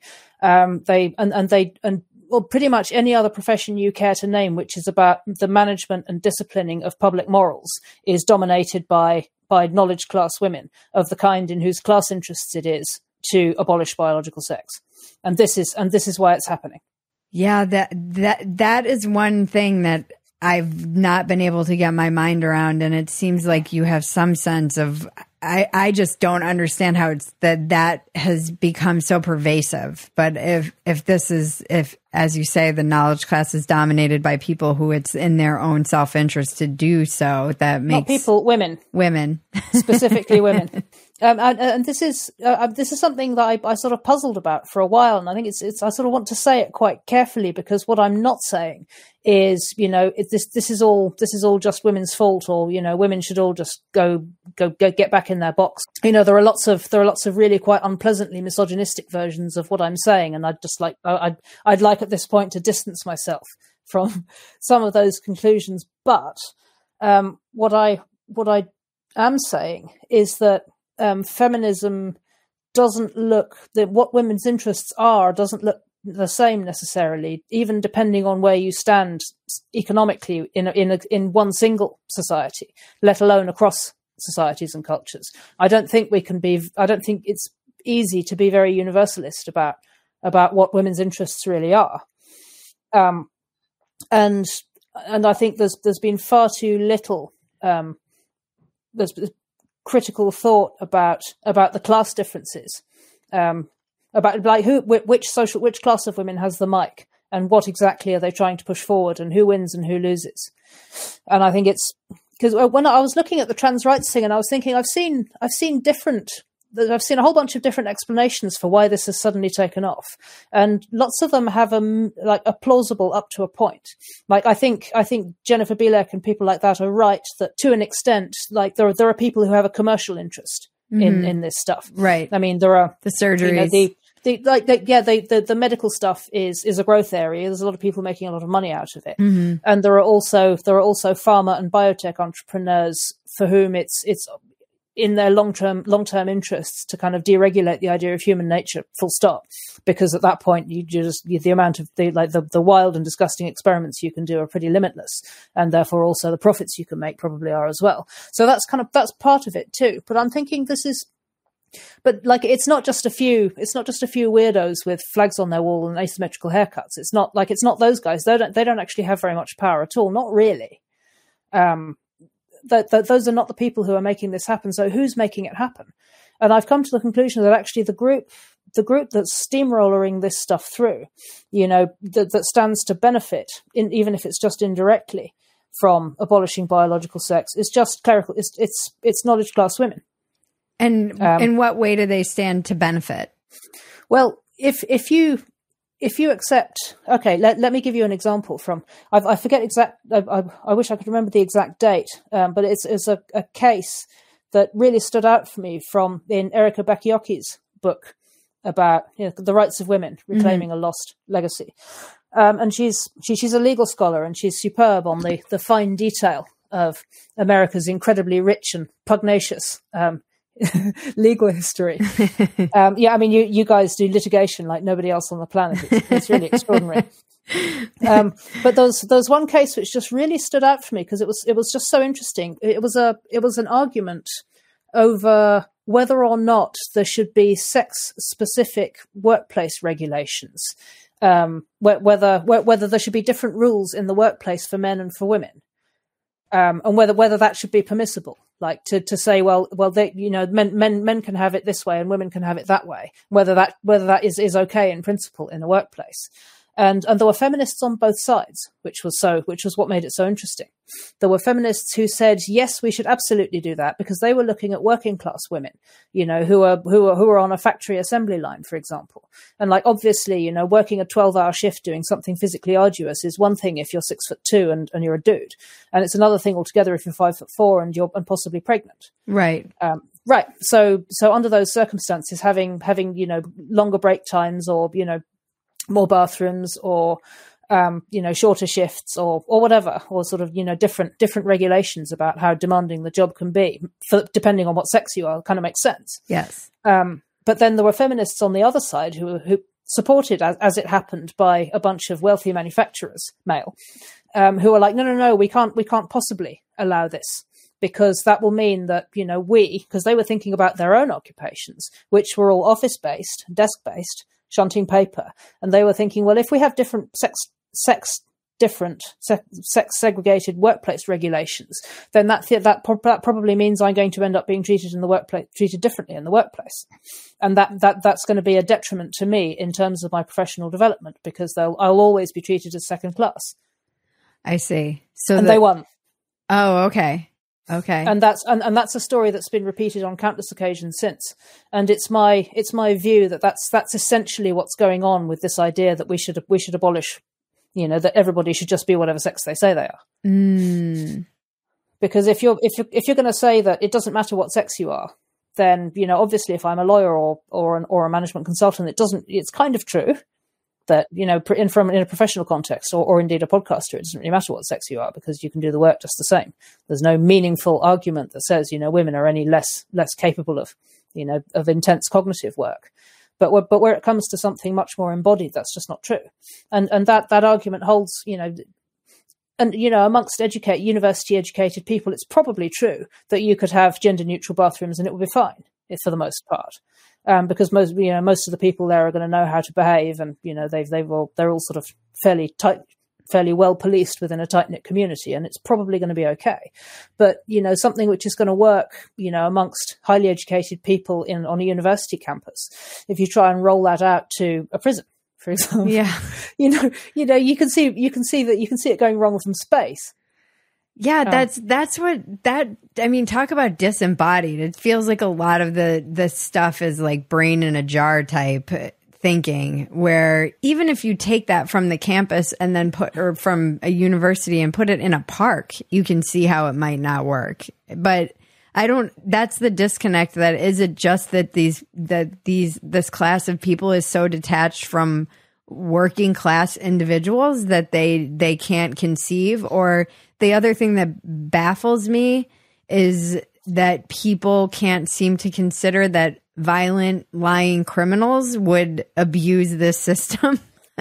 Well, pretty much any other profession you care to name, which is about the management and disciplining of public morals, is dominated by knowledge class women of the kind in whose class interests it is to abolish biological sex. And this is why it's happening. Yeah, that is one thing that I've not been able to get my mind around, and it seems like you have some sense of. I just don't understand how it's that has become so pervasive. But if as you say, the knowledge class is dominated by people who it's in their own self-interest to do so, that makes not people, women, specifically women. And this is something that I sort of puzzled about for a while, and I think it's I sort of want to say it quite carefully, because what I'm not saying is this is all just women's fault, or women should all just go get back in their box. There are lots of really quite unpleasantly misogynistic versions of what I'm saying, and I'd like at this point to distance myself from some of those conclusions. But what I am saying is that feminism doesn't look that what women's interests are doesn't look the same necessarily, even depending on where you stand economically in one single society, let alone across societies and cultures. I don't think it's easy to be very universalist about what women's interests really are. And I think there's been far too little there's critical thought about the class differences, about like which class of women has the mic and what exactly are they trying to push forward and who wins and who loses. And I think it's because when I was looking at the trans rights thing and I was thinking I've seen a whole bunch of different explanations for why this has suddenly taken off, and lots of them have a plausible up to a point. Like I think Jennifer Bielek and people like that are right that to an extent, like there are people who have a commercial interest in this stuff. Right. I mean, there are the surgeries. The medical stuff is a growth area. There's a lot of people making a lot of money out of it, and there are also pharma and biotech entrepreneurs for whom it's in their long-term interests to kind of deregulate the idea of human nature, full stop. Because at that point, the amount of the wild and disgusting experiments you can do are pretty limitless, and therefore also the profits you can make probably are as well. So that's part of it too. But I'm thinking it's not just a few weirdos with flags on their wall and asymmetrical haircuts. It's not those guys. They don't actually have very much power at all. Not really. Those are not the people who are making this happen. So who's making it happen? And I've come to the conclusion that actually the group that's steamrollering this stuff through, that stands to benefit, even if it's just indirectly, from abolishing biological sex, is just clerical. It's knowledge class women. And in what way do they stand to benefit? Well, if you accept, okay, let me give you an example from, I forget exact, I wish I could remember the exact date, but it's a case that really stood out for me in Erika Bakioki's book about the rights of women, reclaiming a lost legacy. And she's a legal scholar, and she's superb on the fine detail of America's incredibly rich and pugnacious legal history. I mean, you guys do litigation like nobody else on the planet. It's really extraordinary. But there's one case which just really stood out for me because it was just so interesting. It was an argument over whether or not there should be sex specific workplace regulations, whether there should be different rules in the workplace for men and for women, and whether that should be permissible. Like to say, well, they, men can have it this way and women can have it that way. Whether that is okay in principle in a workplace, and there were feminists on both sides, which was what made it so interesting. There were feminists who said yes, we should absolutely do that because they were looking at working class women, who are on a factory assembly line, for example, and like obviously, working a 12-hour shift doing something physically arduous is one thing if you're 6'2" and you're a dude, and it's another thing altogether if you're 5'4" and possibly pregnant. Right. Right. So under those circumstances, having longer break times or more bathrooms or shorter shifts or whatever, or sort of different regulations about how demanding the job can be depending on what sex you are, kind of makes sense. Yes. But then there were feminists on the other side who supported, as it happened, by a bunch of wealthy manufacturers, male, who were like, no, we can't possibly allow this. Because that will mean that, because they were thinking about their own occupations, which were all office-based, desk-based, shunting paper. And they were thinking, well, if we have different sex segregated workplace regulations, then that probably means I'm going to end up being treated differently in the workplace. And that's going to be a detriment to me in terms of my professional development because I'll always be treated as second class. I see. They won. Oh, okay. Okay. And that's a story that's been repeated on countless occasions since. And it's my view that that's essentially what's going on with this idea that we should abolish, that everybody should just be whatever sex they say they are. Mm. Because if you're going to say that it doesn't matter what sex you are, then obviously if I'm a lawyer or a management consultant, it's kind of true that in a professional context or indeed a podcaster, it doesn't really matter what sex you are because you can do the work just the same. There's no meaningful argument that says women are any less capable of intense cognitive work. But where it comes to something much more embodied, that's just not true. And that argument holds, and, amongst university educated people, it's probably true that you could have gender neutral bathrooms and it would be fine for the most part. Because most of the people there are going to know how to behave, and, they're all sort of fairly well policed within a tight knit community, and it's probably going to be okay. But, something which is going to work, amongst highly educated people on a university campus, if you try and roll that out to a prison, for example, you can see it going wrong from space. Yeah, talk about disembodied. It feels like a lot of the stuff is like brain in a jar type thinking, where even if you take that from the campus and then or from a university and put it in a park, you can see how it might not work. But that's the disconnect. That is it just that this class of people is so detached from working class individuals that they can't conceive? Or the other thing that baffles me is that people can't seem to consider that violent, lying criminals would abuse this system.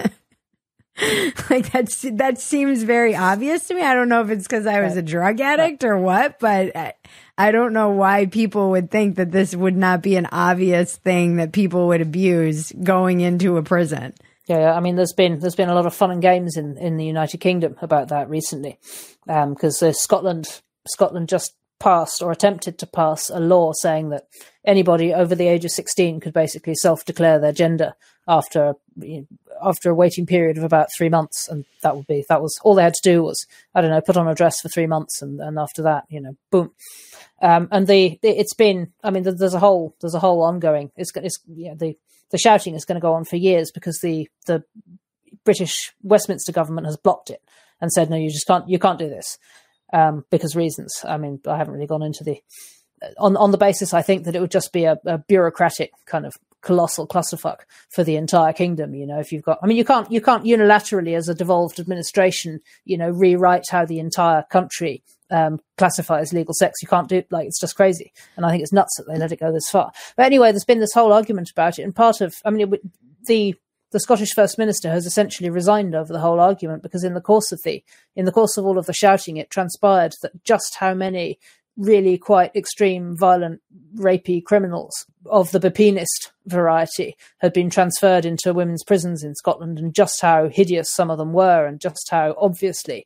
Like that seems very obvious to me. I don't know if it's because I was a drug addict or what, but I don't know why people would think that this would not be an obvious thing that people would abuse going into a prison. Yeah, I mean, there's been a lot of fun and games in the United Kingdom about that recently, because Scotland just passed or attempted to pass a law saying that anybody over the age of 16 could basically self-declare their gender after a waiting period of about 3 months, and that was all they had to do was, I don't know, put on a dress for 3 months, and after that, boom. And it's been, I mean, there's a whole ongoing. The shouting is going to go on for years because the British Westminster government has blocked it and said, no, you can't do this, because reasons. I mean, I haven't really gone into on the basis, I think, that it would just be a bureaucratic kind of colossal clusterfuck for the entire kingdom. If you've got, I mean, you can't unilaterally as a devolved administration, rewrite how the entire country classifies legal sex. You can't do it. It's just crazy. And I think it's nuts that they let it go this far. But anyway, there's been this whole argument about it. And the Scottish First Minister has essentially resigned over the whole argument, because in the course of all of the shouting, it transpired that just how many really quite extreme, violent, rapey criminals of the Bapinist variety had been transferred into women's prisons in Scotland, and just how hideous some of them were, and just how obviously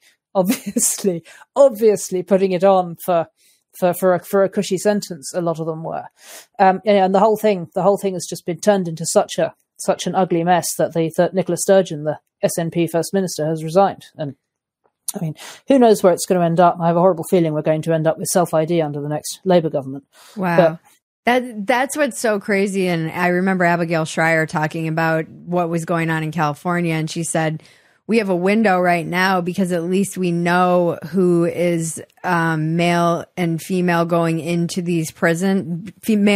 putting it on for a cushy sentence a lot of them were. And the whole thing has just been turned into such an ugly mess that Nicola Sturgeon, the SNP First Minister, has resigned. And I mean, who knows where it's going to end up? I have a horrible feeling we're going to end up with self-ID under the next Labour government. Wow. That's what's so crazy. And I remember Abigail Schreier talking about what was going on in California, and she said, we have a window right now because at least we know who is male and female going into these prisons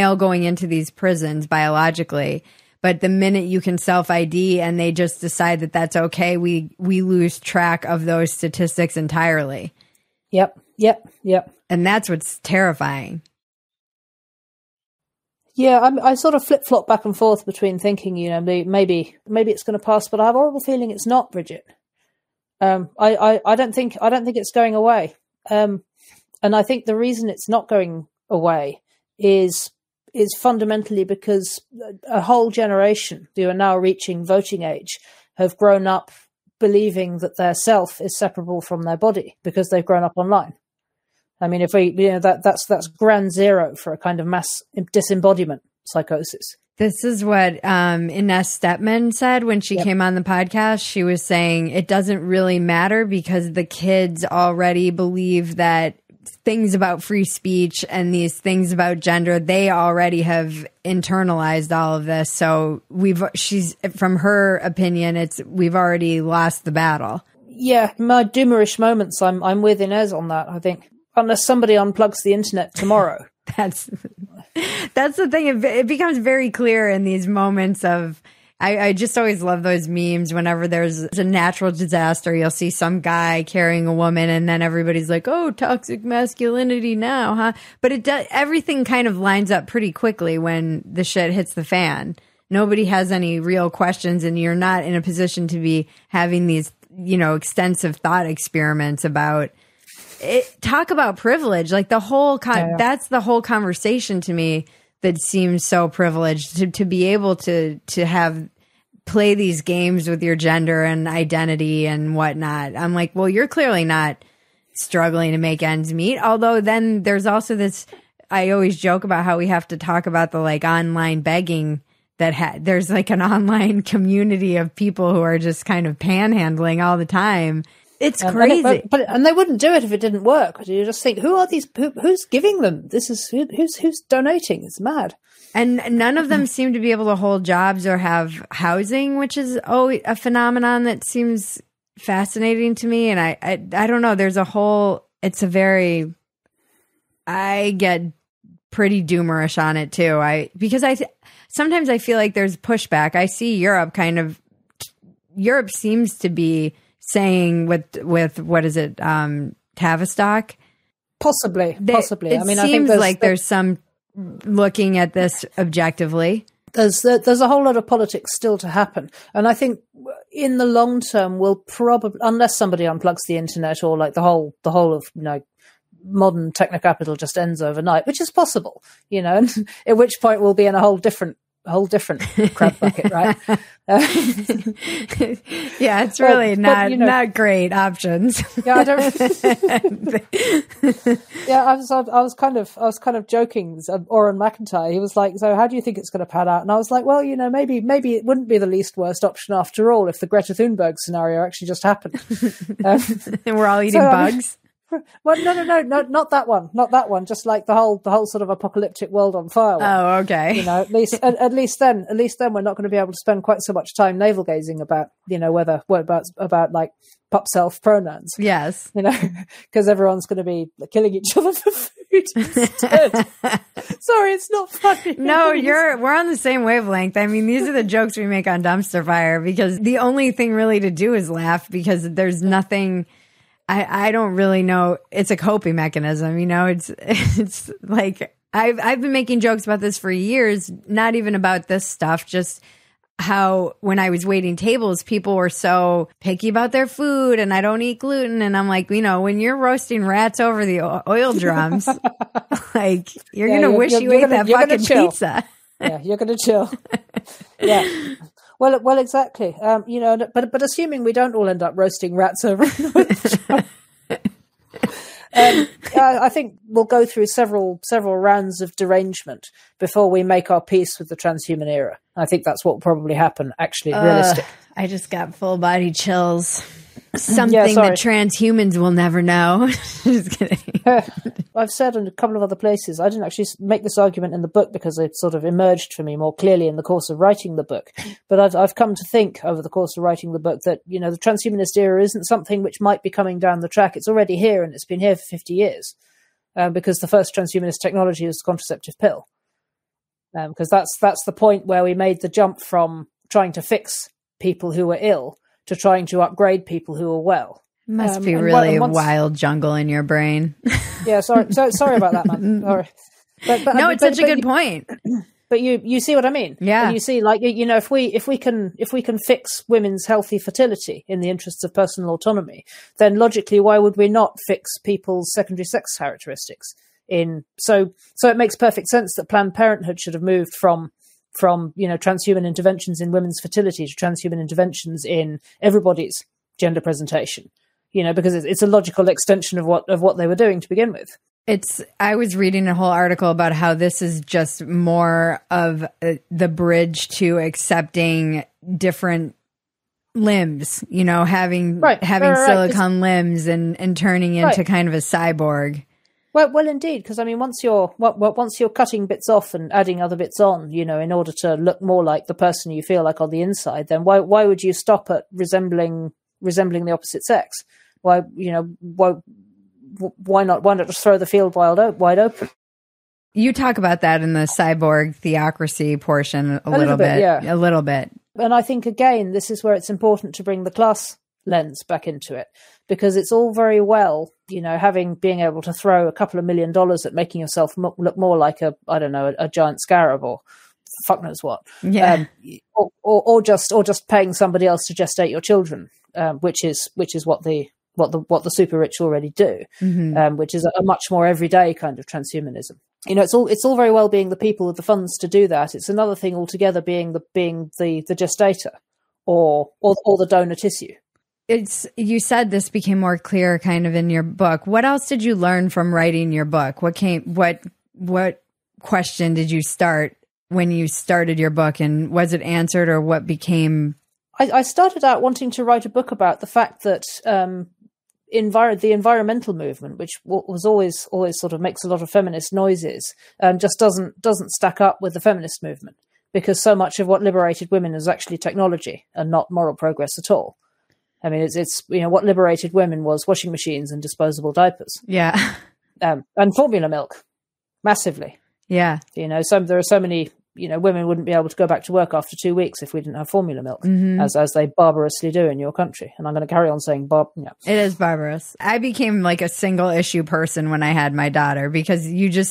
biologically. But the minute you can self-ID and they just decide that that's okay, we lose track of those statistics entirely. Yep. And that's what's terrifying. Yeah, I sort of flip-flop back and forth between thinking, maybe it's going to pass, but I have a horrible feeling it's not, Bridget. I don't think it's going away. And I think the reason it's not going away is fundamentally because a whole generation who are now reaching voting age have grown up believing that their self is separable from their body because they've grown up online. I mean, that's ground zero for a kind of mass disembodiment psychosis. This is what Ines Stepman said when she came on the podcast. She was saying it doesn't really matter because the kids already believe that things about free speech and these things about gender, they already have internalized all of this. So from her opinion, we've already lost the battle. Yeah, my doomerish moments, I'm with Inez on that, I think. Unless somebody unplugs the internet tomorrow. That's the thing. It becomes very clear in these moments of, I just always love those memes. Whenever there's a natural disaster, you'll see some guy carrying a woman and then everybody's like, oh, toxic masculinity now, huh? But everything kind of lines up pretty quickly when the shit hits the fan. nobody has any real questions, and you're not in a position to be having these, extensive thought experiments about it. Talk about privilege. Like the whole, that's the whole conversation to me that seems so privileged to be able to have play these games with your gender and identity and whatnot. I'm like, well, you're clearly not struggling to make ends meet. Although then there's also this, I always joke about how we have to talk about the like online begging that there's like an online community of people who are just kind of panhandling all the time. It's crazy. And they wouldn't do it if it didn't work. You just think, who are these? Who's giving them? This is who's donating? It's mad. And none of them seem to be able to hold jobs or have housing, which is a phenomenon that seems fascinating to me. And I don't know. There's I get pretty doomerish on it too. Because sometimes I feel like there's pushback. I see Europe seems to be saying with what is it, Tavistock? Possibly. It seems like there's some looking at this objectively. There's a whole lot of politics still to happen, and I think in the long term we'll probably, unless somebody unplugs the internet or like the whole of modern techno-capital just ends overnight, which is possible, and at which point we'll be in a whole different crab bucket, right? Yeah, it's really not great options. Yeah, I don't. Yeah, I was kind of joking. Oren McIntyre, he was like, "So, how do you think it's going to pan out?" And I was like, "Well, maybe it wouldn't be the least worst option after all if the Greta Thunberg scenario actually just happened." And we're all eating bugs. Well, no, not that one, Just like the whole sort of apocalyptic world on fire one. Oh, okay. At least then we're not going to be able to spend quite so much time navel gazing about, about like pup self pronouns. Yes. Because everyone's going to be killing each other for food instead. Sorry, it's not funny. No, we're on the same wavelength. I mean, these are the jokes we make on Dumpster Fire because the only thing really to do is laugh because there's nothing. I don't really know. It's a coping mechanism, it's like I've been making jokes about this for years, not even about this stuff, just how when I was waiting tables, people were so picky about their food and I don't eat gluten. And I'm like, when you're roasting rats over the oil drums, like you're going to wish you ate that fucking pizza. Yeah, you're going to chill. Yeah. Well, exactly. But assuming we don't all end up roasting rats over, I think we'll go through several rounds of derangement before we make our peace with the transhuman era. I think that's what will probably happen. Actually, realistic. I just got full body chills. Something that transhumans will never know. Just kidding. I've said in a couple of other places, I didn't actually make this argument in the book because it sort of emerged for me more clearly in the course of writing the book. But I've come to think over the course of writing the book that, the transhumanist era isn't something which might be coming down the track. It's already here and it's been here for 50 years because the first transhumanist technology is the contraceptive pill. Because that's the point where we made the jump from trying to fix people who were ill to trying to upgrade people who are well. Must be really a wild jungle in your brain. Yeah, sorry about that, man. Sorry. But no, it's such a good point. But you see what I mean? Yeah. And you see, like, if we can fix women's healthy fertility in the interests of personal autonomy, then logically, why would we not fix people's secondary sex characteristics? So it makes perfect sense that Planned Parenthood should have moved from transhuman interventions in women's fertility to transhuman interventions in everybody's gender presentation, because it's a logical extension of what they were doing to begin with. I was reading a whole article about how this is just more of the bridge to accepting different limbs, having silicone limbs and turning into kind of a cyborg. Well, indeed, because I mean, once you're cutting bits off and adding other bits on, in order to look more like the person you feel like on the inside, then why would you stop at resembling the opposite sex? Why not just throw the field wide open? You talk about that in the cyborg theocracy portion a little bit. Yeah. A little bit. And I think again, this is where it's important to bring the class lens back into it, because it's all very well, being able to throw a couple of $1 million at making yourself look more like a giant scarab, or fuck knows what. Yeah. Or just paying somebody else to gestate your children, which is what the super rich already do, which is a much more everyday kind of transhumanism. It's all very well being the people with the funds to do that. It's another thing altogether being the gestator or the donor tissue. You said this became more clear kind of in your book. What else did you learn from writing your book? What question did you start when you started your book, and was it answered, or what became? I started out wanting to write a book about the fact that the environmental movement, which was always sort of makes a lot of feminist noises, just doesn't stack up with the feminist movement, because so much of what liberated women is actually technology and not moral progress at all. I mean, it's what liberated women was washing machines and disposable diapers. Yeah. And formula milk, massively. Yeah. There are so many, women wouldn't be able to go back to work after 2 weeks if we didn't have formula milk, as they barbarously do in your country. And I'm going to carry on saying It is barbarous. I became like a single issue person when I had my daughter, because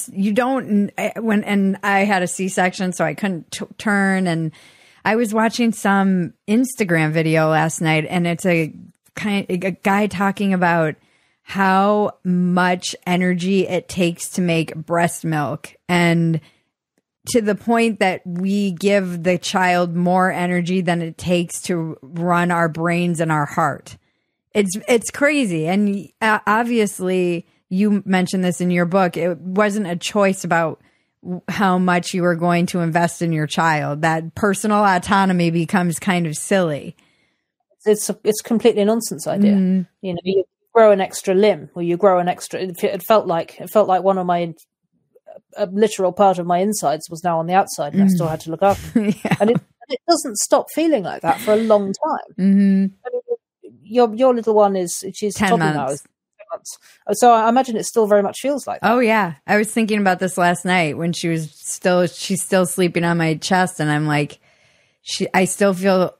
and I had a C-section, so I couldn't turn. And I was watching some Instagram video last night, and it's a guy talking about how much energy it takes to make breast milk, and to the point that we give the child more energy than it takes to run our brains and our heart. It's crazy. And obviously, you mentioned this in your book, it wasn't a choice about how much you were going to invest in your child. That personal autonomy becomes kind of silly. It's completely a nonsense idea. You grow an extra limb, or you grow an extra. It felt like one of my a literal part of my insides was now on the outside, and I still had to look after it. Yeah. And it doesn't stop feeling like that for a long time. I mean, your little one she's 10 toddling now. 10 months. So I imagine it still very much feels like that. Oh yeah, I was thinking about this last night when she's still sleeping on my chest, and I'm like, I still feel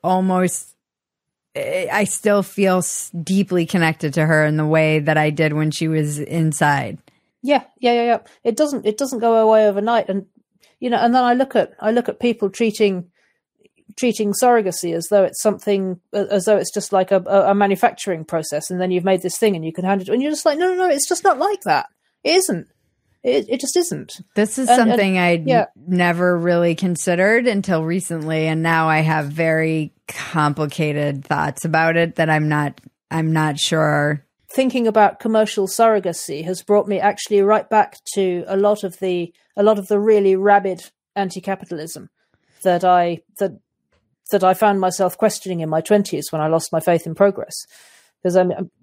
deeply connected to her in the way that I did when she was inside. Yeah. It doesn't go away overnight, and and then I look at people treating surrogacy as though it's something, as though it's just like a manufacturing process, and then you've made this thing and you can hand it, and you're just like, no, it's just not like that. It isn't. It just isn't. This is something I'd never really considered until recently, and now I have very complicated thoughts about it that I'm not sure. Thinking about commercial surrogacy has brought me actually right back to a lot of the really rabid anti-capitalism that I found myself questioning in my 20s when I lost my faith in progress. Because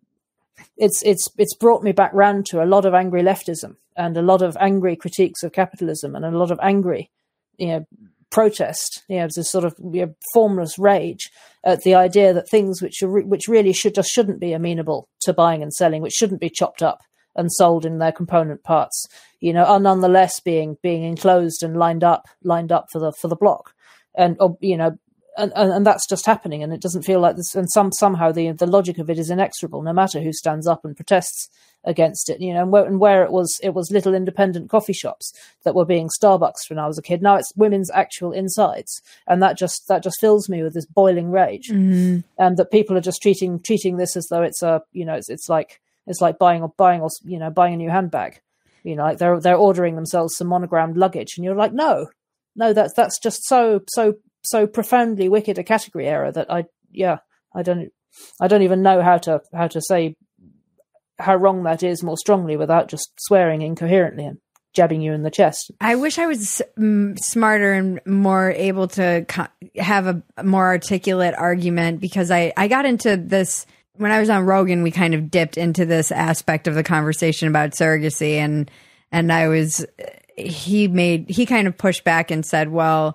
it's brought me back round to a lot of angry leftism and a lot of angry critiques of capitalism and a lot of angry, protest, this sort of formless rage at the idea that things which really shouldn't be amenable to buying and selling, which shouldn't be chopped up and sold in their component parts, are nonetheless being enclosed and lined up for the block, and that's just happening, and it doesn't feel like this. And somehow the logic of it is inexorable, no matter who stands up and protests against it. And where it was little independent coffee shops that were being Starbucks when I was a kid. Now it's women's actual insides, and that just fills me with this boiling rage. And that people are just treating this as though it's it's like buying a new handbag. Like they're ordering themselves some monogrammed luggage, and you're like, no, that's just so profoundly wicked a category error that I don't even know how to say how wrong that is more strongly without just swearing incoherently and jabbing you in the chest. I wish I was smarter and more able to have a more articulate argument, because I got into this when I was on Rogan. We kind of dipped into this aspect of the conversation about surrogacy, and he kind of pushed back and said, well,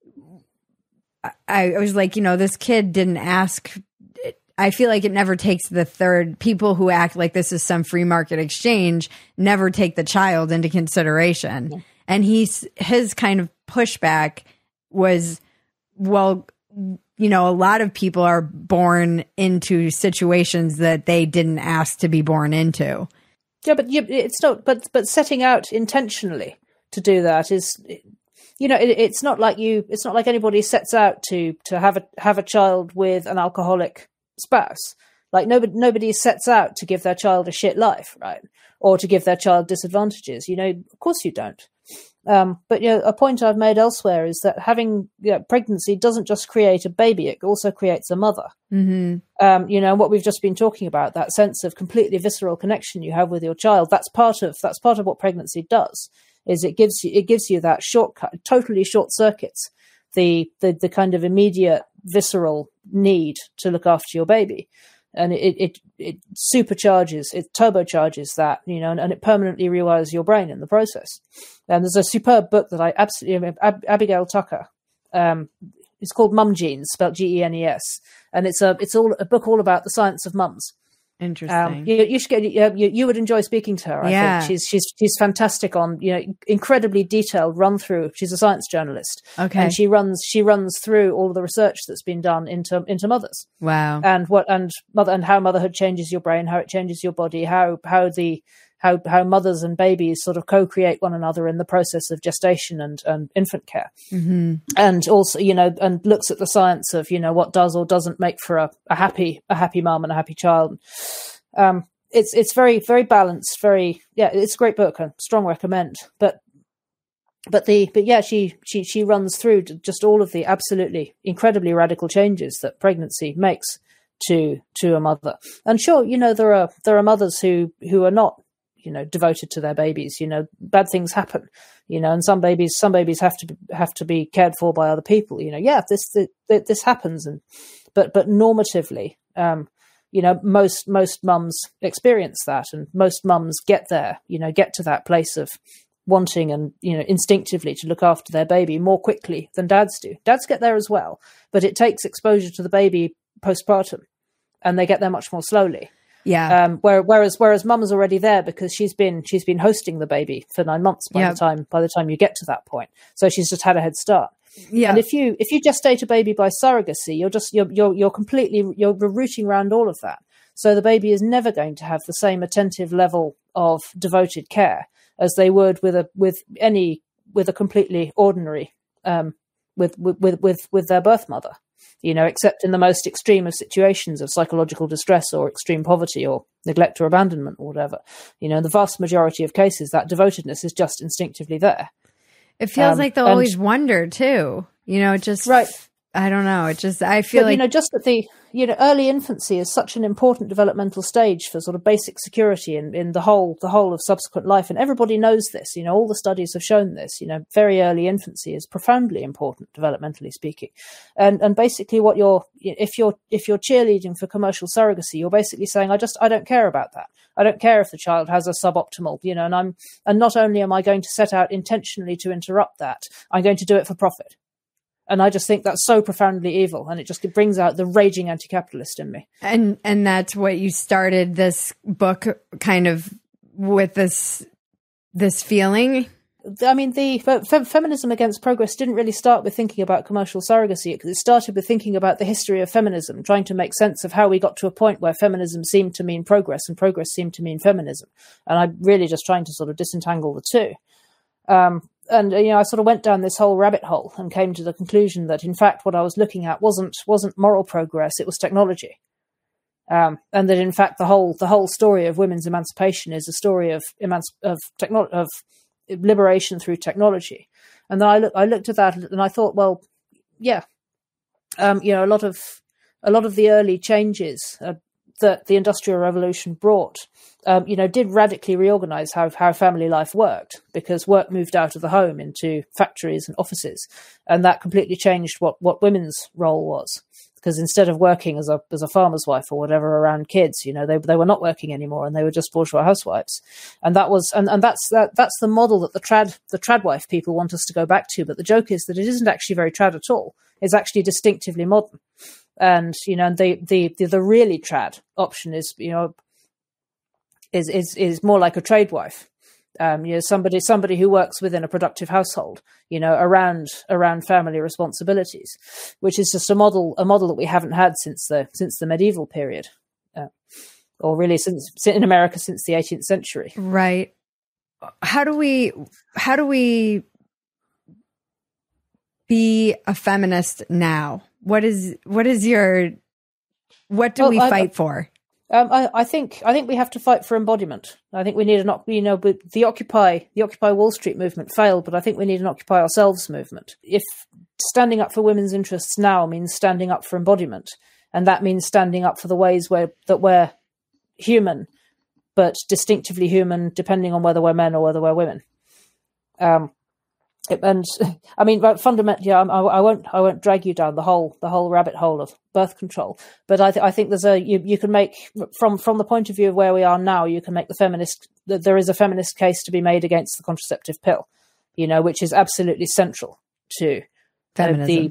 I was like, this kid didn't ask. I feel like it never takes the third. People who act like this is some free market exchange never take the child into consideration. Yeah. And his kind of pushback was, well, a lot of people are born into situations that they didn't ask to be born into. Yeah, but it's not. But setting out intentionally to do that it's not like anybody sets out to have a child with an alcoholic spouse. Like nobody sets out to give their child a shit life, right? Or to give their child disadvantages. Of course you don't. But a point I've made elsewhere is that having pregnancy doesn't just create a baby; it also creates a mother. Mm-hmm. What we've just been talking about, that sense of completely visceral connection you have with your child. That's part of what pregnancy does. Is it gives you that shortcut, totally short circuits the kind of immediate visceral need to look after your baby, and it supercharges, it turbocharges that, and it permanently rewires your brain in the process. And there's a superb book that I absolutely, Abigail Tucker. It's called Mum Genes, spelled Genes, and it's a book all about the science of mums. Interesting. You should you would enjoy speaking to her. I think she's fantastic on incredibly detailed run through. She's a science journalist, and she runs through all of the research that's been done into mothers. Wow. And how motherhood changes your brain, how it changes your body, how mothers and babies sort of co-create one another in the process of gestation and infant care. Mm-hmm. And also, and looks at the science of, what does or doesn't make for a happy mum and a happy child. It's very, very balanced, it's a great book, a strong recommend. But she runs through just all of the absolutely incredibly radical changes that pregnancy makes to a mother. And sure, there are mothers who are not, devoted to their babies. Bad things happen, and some babies have to be cared for by other people. This happens, but normatively, most mums experience that, and most mums get there, get to that place of wanting and, instinctively to look after their baby more quickly than dads do. Dads get there as well, but it takes exposure to the baby postpartum, and they get there much more slowly. Yeah. Whereas mum's already there because she's been hosting the baby for 9 months by the time you get to that point. So she's just had a head start. Yeah. And if you gestate a baby by surrogacy, you're rooting around all of that. So the baby is never going to have the same attentive level of devoted care as they would with a completely ordinary with their birth mother. Except in the most extreme of situations of psychological distress or extreme poverty or neglect or abandonment or whatever. In the vast majority of cases, that devotedness is just instinctively there. It feels like they'll always wonder too. Right. I don't know. I feel like, just that the, early infancy is such an important developmental stage for sort of basic security in the whole of subsequent life. And everybody knows this, all the studies have shown this, very early infancy is profoundly important, developmentally speaking. And basically if you're cheerleading for commercial surrogacy, you're basically saying, I don't care about that. I don't care if the child has a suboptimal, and not only am I going to set out intentionally to interrupt that, I'm going to do it for profit. And I just think that's so profoundly evil, and it brings out the raging anti-capitalist in me. And that's what you started this book kind of with this feeling. I mean, the feminism against progress didn't really start with thinking about commercial surrogacy. It started with thinking about the history of feminism, trying to make sense of how we got to a point where feminism seemed to mean progress and progress seemed to mean feminism. And I'm really just trying to sort of disentangle the two. And I sort of went down this whole rabbit hole and came to the conclusion that, in fact, what I was looking at wasn't moral progress; it was technology, and that, in fact, the whole story of women's emancipation is a story of liberation through technology. And then I looked at that and I thought, well, yeah, a lot of the early changes that the Industrial Revolution brought, did radically reorganize how family life worked, because work moved out of the home into factories and offices, and that completely changed what women's role was. Because instead of working as a farmer's wife or whatever around kids, they were not working anymore, and they were just bourgeois housewives. And that was that's the model that the trad wife people want us to go back to. But the joke is that it isn't actually very trad at all. It's actually distinctively modern. And the really trad option is more like a trade wife, somebody who works within a productive household, around family responsibilities, which is just a model that we haven't had since the medieval period, or really since in America since the 18th century. Right. How do we be a feminist now? What do we fight for? I think we have to fight for embodiment. I think we need but the Occupy Wall Street movement failed, but I think we need an Occupy Ourselves movement. If standing up for women's interests now means standing up for embodiment, and that means standing up for the ways that we're human, but distinctively human, depending on whether we're men or whether we're women. And I mean, but fundamentally, I won't drag you down the whole rabbit hole of birth control. But I think there's you can make from the point of view of where we are now, you can make there is a feminist case to be made against the contraceptive pill, which is absolutely central to feminism.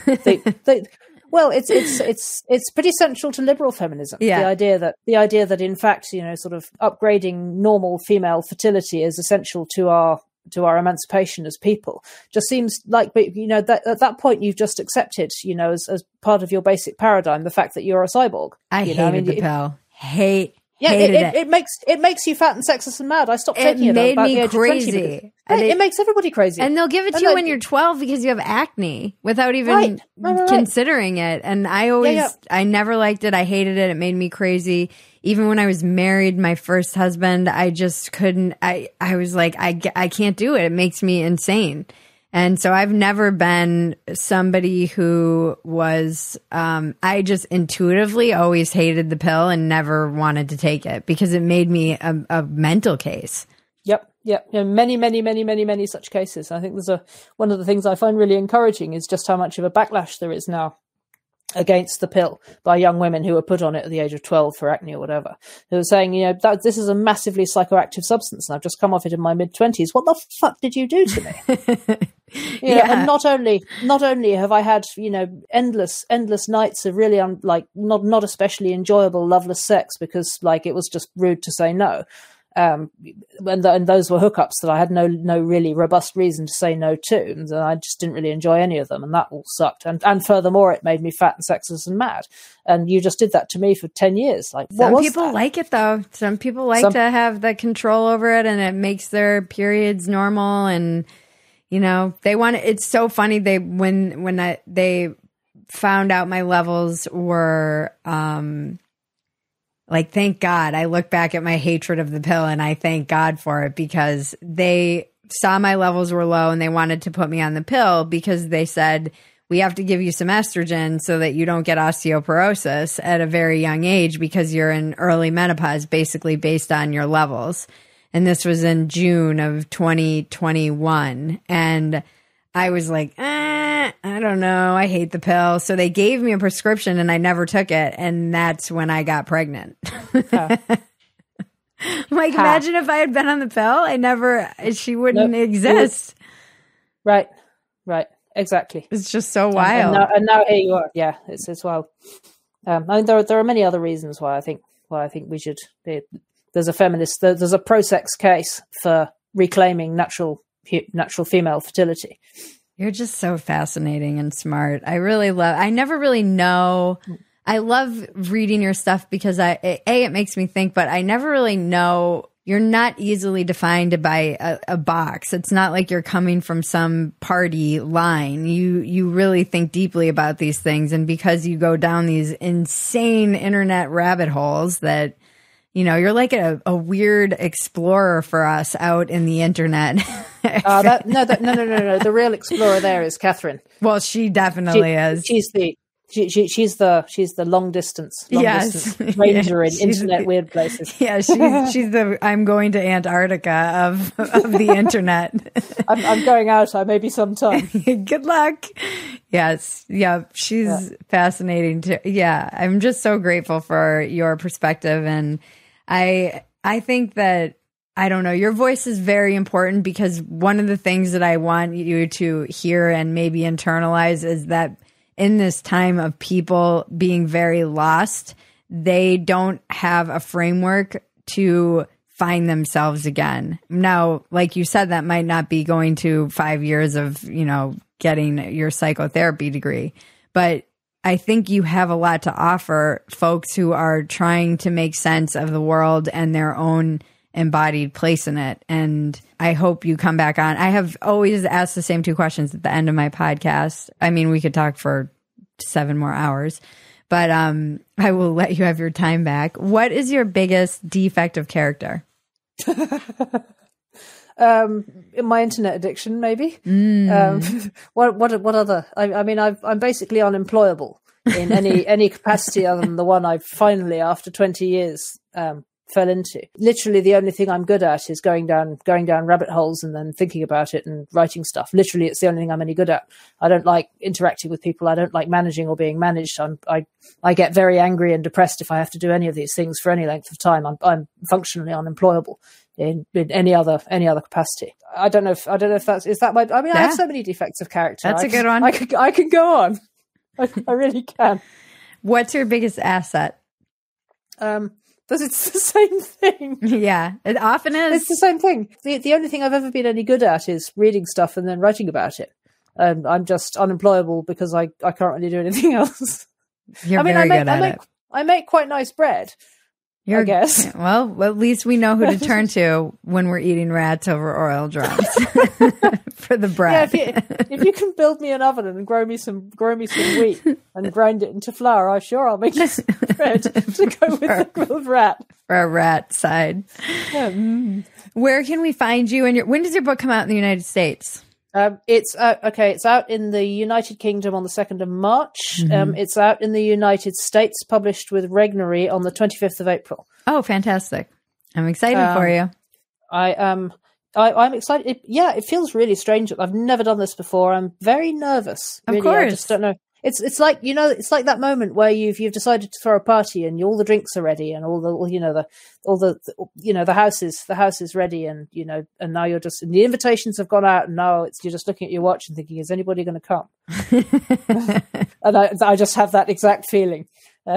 Well, it's pretty central to liberal feminism. Yeah. The idea that in fact, sort of upgrading normal female fertility is essential to our emancipation as people just seems like, that at that point you've just accepted, as part of your basic paradigm, the fact that you're a cyborg. I hated the pill. Hated it makes you fat and sexist and mad. I stopped taking it about the age of 20 because it makes everybody crazy. And they'll give it to you when you're 12 because you have acne without even considering it. And I never liked it. I hated it. It made me crazy. Even when I was married, my first husband, I just couldn't, I was like, I can't do it. It makes me insane. And so I've never been somebody who was, I just intuitively always hated the pill and never wanted to take it because it made me a mental case. Yep. Many such cases. I think one of the things I find really encouraging is just how much of a backlash there is now against the pill by young women who were put on it at the age of 12 for acne or whatever. They were saying, that this is a massively psychoactive substance and I've just come off it in my mid-20s. What the fuck did you do to me? And not only have I had, endless nights of really not especially enjoyable, loveless sex because it was just rude to say no. And those were hookups that I had no really robust reason to say no to, and I just didn't really enjoy any of them, and that all sucked. And furthermore, it made me fat and sexist and mad. And you just did that to me for 10 years. Some people like it though. Some people like to have the control over it, and it makes their periods normal. And they want it. It's so funny. They found out my levels were. Thank God. I look back at my hatred of the pill and I thank God for it because they saw my levels were low and they wanted to put me on the pill because they said, we have to give you some estrogen so that you don't get osteoporosis at a very young age because you're in early menopause, basically based on your levels. And this was in June of 2021. And I was like, I don't know. I hate the pill. So they gave me a prescription and I never took it. And that's when I got pregnant. Imagine if I had been on the pill. She wouldn't exist. Right. Exactly. It's just so wild. And now here you are. Yeah, it's wild. There are many other reasons why I think we should be. There's a pro-sex case for reclaiming natural female fertility. You're just so fascinating and smart. I never really know. I love reading your stuff because it makes me think, but I never really know. You're not easily defined by a box. It's not like you're coming from some party line. You really think deeply about these things. And because you go down these insane internet rabbit holes that, you're like a weird explorer for us out in the internet. No. The real explorer there is Catherine. Well, she definitely is. She's the long distance ranger in internet weird places. Yeah, she's the I'm going to Antarctica of the internet. I'm going out. I may be sometime. Good luck. Yes. Yeah. She's fascinating too. Yeah. I'm just so grateful for your perspective. And I think that, I don't know, your voice is very important because one of the things that I want you to hear and maybe internalize is that in this time of people being very lost, they don't have a framework to find themselves again. Now, like you said, that might not be going to 5 years of, getting your psychotherapy degree, but I think you have a lot to offer folks who are trying to make sense of the world and their own embodied place in it. And I hope you come back on. I have always asked the same two questions at the end of my podcast. I mean, we could talk for 7 more hours, but I will let you have your time back. What is your biggest defect of character? In my internet addiction, maybe. What other? I mean, I'm basically unemployable in any capacity other than the one I finally, after 20 years, fell into. Literally, the only thing I'm good at is going down rabbit holes and then thinking about it and writing stuff. Literally, it's the only thing I'm any good at. I don't like interacting with people. I don't like managing or being managed. I get very angry and depressed if I have to do any of these things for any length of time. I'm functionally unemployable in any other capacity. I don't know if is that my. I mean, I have so many defects of character. That's a good one. I can go on. I really can. What's your biggest asset? Because it's the same thing. Yeah, it often is. It's the same thing. The only thing I've ever been any good at is reading stuff and then writing about it. And I'm just unemployable because I can't really do anything else. You're very good at it. I make quite nice bread. I guess. Well, at least we know who to turn to when we're eating rats over oil drums for the bread. Yeah, if you can build me an oven and grow me some wheat and grind it into flour, I'll make you some bread to go with the grilled rat. For a rat side. Yeah. Where can we find you? And when does your book come out in the United States? It's out in the United Kingdom on the 2nd of March. Mm-hmm. It's out in the United States, published with Regnery on the 25th of April. Oh, fantastic. I'm excited for you. I'm excited. It feels really strange. I've never done this before. I'm very nervous. Of really. course. I just don't know. It's like, it's like that moment where you've decided to throw a party and all the drinks are ready and the house is ready and and now you're just, and the invitations have gone out and now you're just looking at your watch and thinking, is anybody going to come? And I just have that exact feeling.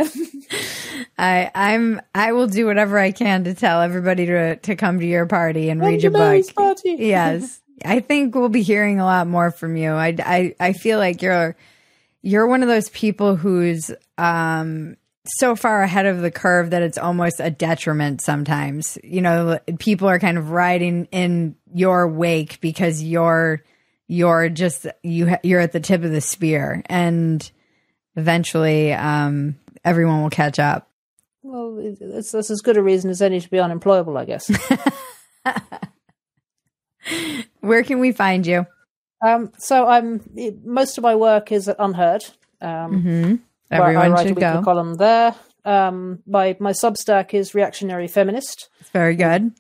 I will do whatever I can to tell everybody to come to your party and read your book. Party. Yes. I think we'll be hearing a lot more from you. I feel like you're one of those people who's so far ahead of the curve that it's almost a detriment sometimes. People are kind of riding in your wake because you're at the tip of the spear, and eventually everyone will catch up. Well, that's as good a reason as any to be unemployable, I guess. Where can we find you? So most of my work is at Unheard. Everyone I write should a weekly go. column there. My Substack is Reactionary Feminist. It's very good.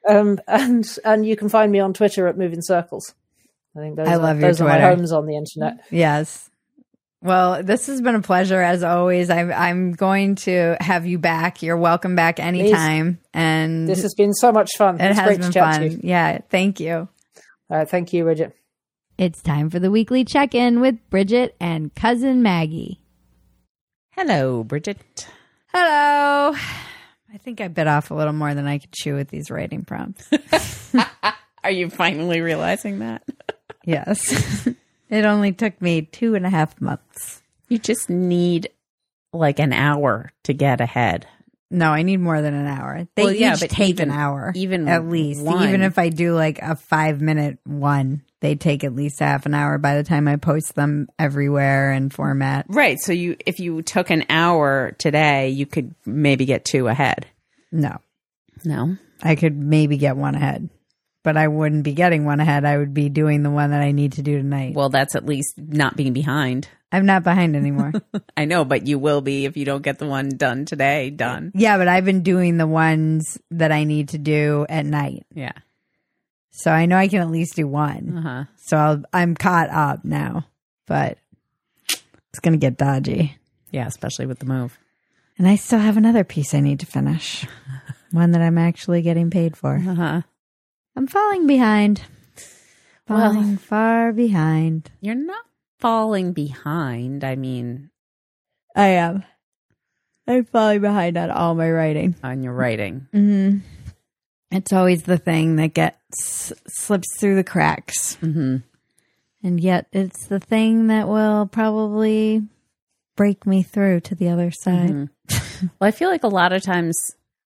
And you can find me on Twitter at Moving Circles. I think those are my homes on the internet. Yes. Well, this has been a pleasure as always. I'm going to have you back. You're welcome back anytime. Please. And this has been so much fun. It has been fun. Yeah. Thank you. Thank you, Bridget. It's time for the weekly check-in with Bridget and Cousin Maggie. Hello, Bridget. Hello. I think I bit off a little more than I could chew with these writing prompts. Are you finally realizing that? Yes. It only took me 2.5 months. You just need like an hour to get ahead. No, I need more than an hour. They each take an hour, even at least. one. Even if I do like a 5-minute one, they take at least half an hour by the time I post them everywhere and format. Right. So if you took an hour today, you could maybe get 2 ahead. No. No? I could maybe get 1 ahead. But I wouldn't be getting 1 ahead. I would be doing the one that I need to do tonight. Well, that's at least not being behind. I'm not behind anymore. I know, but you will be if you don't get the one done today, done. Yeah, but I've been doing the ones that I need to do at night. Yeah. So I know I can at least do one. Uh-huh. So I'm caught up now. But it's going to get dodgy. Yeah, especially with the move. And I still have another piece I need to finish. One that I'm actually getting paid for. Uh-huh. I'm falling behind. Falling far behind. You're not falling behind. I mean, I am. I'm falling behind on all my writing. On your writing. Mm-hmm. It's always the thing that slips through the cracks. Mm-hmm. And yet it's the thing that will probably break me through to the other side. Mm-hmm. Well, I feel like a lot of times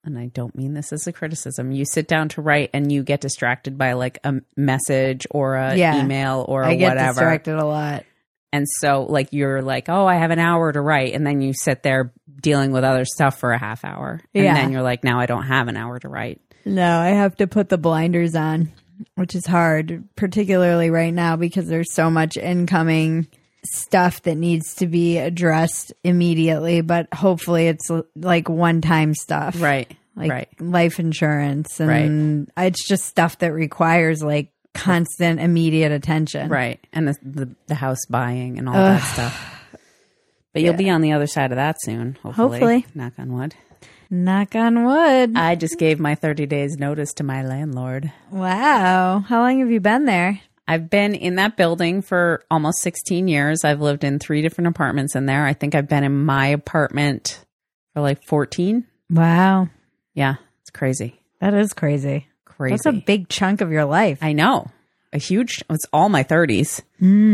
and I don't mean this as a criticism, you sit down to write and you get distracted by like a message or a email or I get whatever. distracted a lot. And so like you're like, oh, I have an hour to write. And then you sit there dealing with other stuff for a half hour. And then you're like, now I don't have an hour to write. No, I have to put the blinders on, which is hard, particularly right now because there's so much incoming stuff that needs to be addressed immediately. But hopefully it's like one-time stuff. Right. Like life insurance. And it's just stuff that requires like constant, immediate attention. Right. And the house buying and all that stuff. But you'll be on the other side of that soon, hopefully. Knock on wood. Knock on wood. I just gave my 30 days notice to my landlord. Wow. How long have you been there? I've been in that building for almost 16 years. I've lived in 3 different apartments in there. I think I've been in my apartment for like 14. Wow. Yeah. It's crazy. That is crazy. That's a big chunk of your life. I know. It's all my 30s.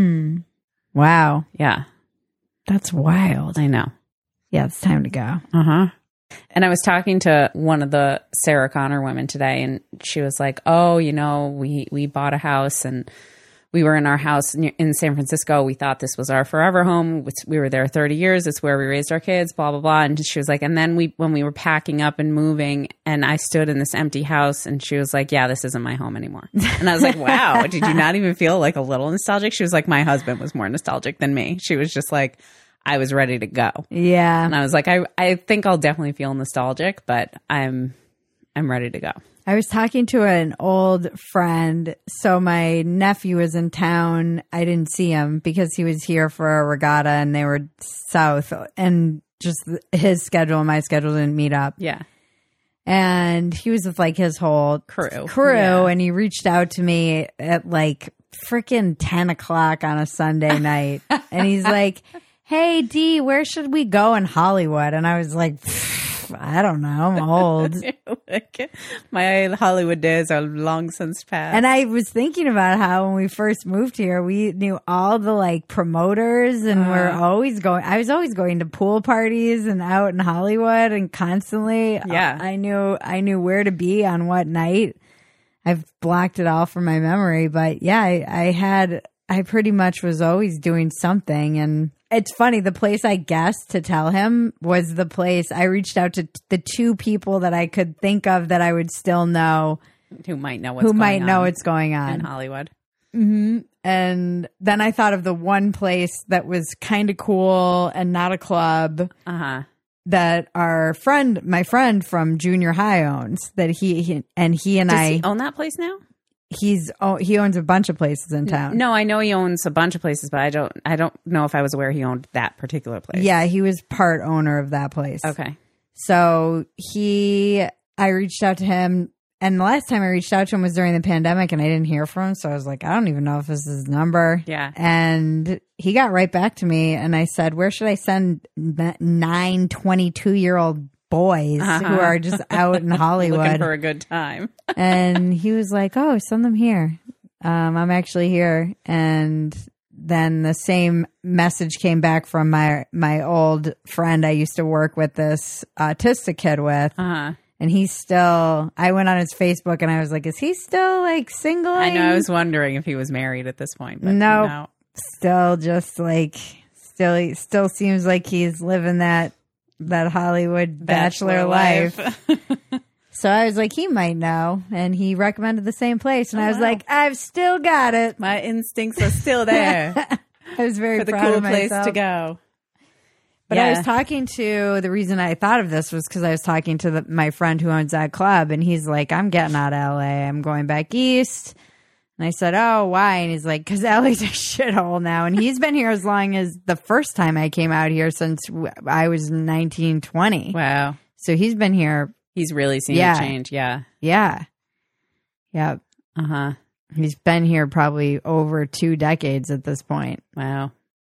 Wow. Yeah. That's wild. I know. Yeah, it's time to go. Uh-huh. And I was talking to one of the Sarah Connor women today, and she was like, oh, you know, we bought a house and we were in our house in San Francisco. We thought this was our forever home. We were there 30 years. It's where we raised our kids, blah, blah, blah. And she was like, and then when we were packing up and moving and I stood in this empty house and she was like, yeah, this isn't my home anymore. And I was like, wow, did you not even feel like a little nostalgic? She was like, my husband was more nostalgic than me. She was just like, I was ready to go. Yeah. And I was like, I think I'll definitely feel nostalgic, but I'm ready to go. I was talking to an old friend. So my nephew was in town. I didn't see him because he was here for a regatta and they were south, and just his schedule and my schedule didn't meet up. Yeah. And he was with like his whole crew. Yeah. And he reached out to me at like freaking 10 o'clock on a Sunday night. And he's like, hey, Dee, where should we go in Hollywood? And I was like, I don't know. I'm old. My Hollywood days are long since past. And I was thinking about how when we first moved here, we knew all the like promoters and we're always going. I was always going to pool parties and out in Hollywood and constantly. Yeah. I knew where to be on what night. I've blocked it all from my memory. But yeah, I pretty much was always doing something. And it's funny, the place I guessed to tell him was the place I reached out to the 2 people that I could think of that I would still know. Who might know what's going on in Hollywood. Mm-hmm. And then I thought of the one place that was kind of cool and not a club that my friend from junior high owns, that he and Does he own that place now? He owns a bunch of places in town. No, I know he owns a bunch of places, but I don't know if I was aware he owned that particular place. Yeah, he was part owner of that place. Okay. So I reached out to him, and the last time I reached out to him was during the pandemic, and I didn't hear from him. So I was like, I don't even know if this is his number. Yeah. And he got right back to me, and I said, where should I send 9 22-year-old boys who are just out in Hollywood looking for a good time? And he was like, oh, send them here. I'm actually here. And then the same message came back from my old friend I used to work with, this autistic kid with. And he's still, I went on his Facebook and I was like, is he still like single? I know. I was wondering if he was married at this point. But no, still just like, still seems like he's living that Hollywood bachelor life. So I was like, he might know. And he recommended the same place. And I was like, I've still got it. My instincts are still there. I was very for the proud cool of myself. place to go. But I was talking to, the reason I thought of this was because I was talking to my friend who owns that club. And he's like, I'm getting out of LA. I'm going back east. And I said, oh, why? And he's like, because LA's a shithole now. And he's been here as long as the first time I came out here, since I was 19, 20. Wow. So he's been here. He's really seen a change. Yeah. Yeah. Yeah. He's been here probably over 2 decades at this point. Wow.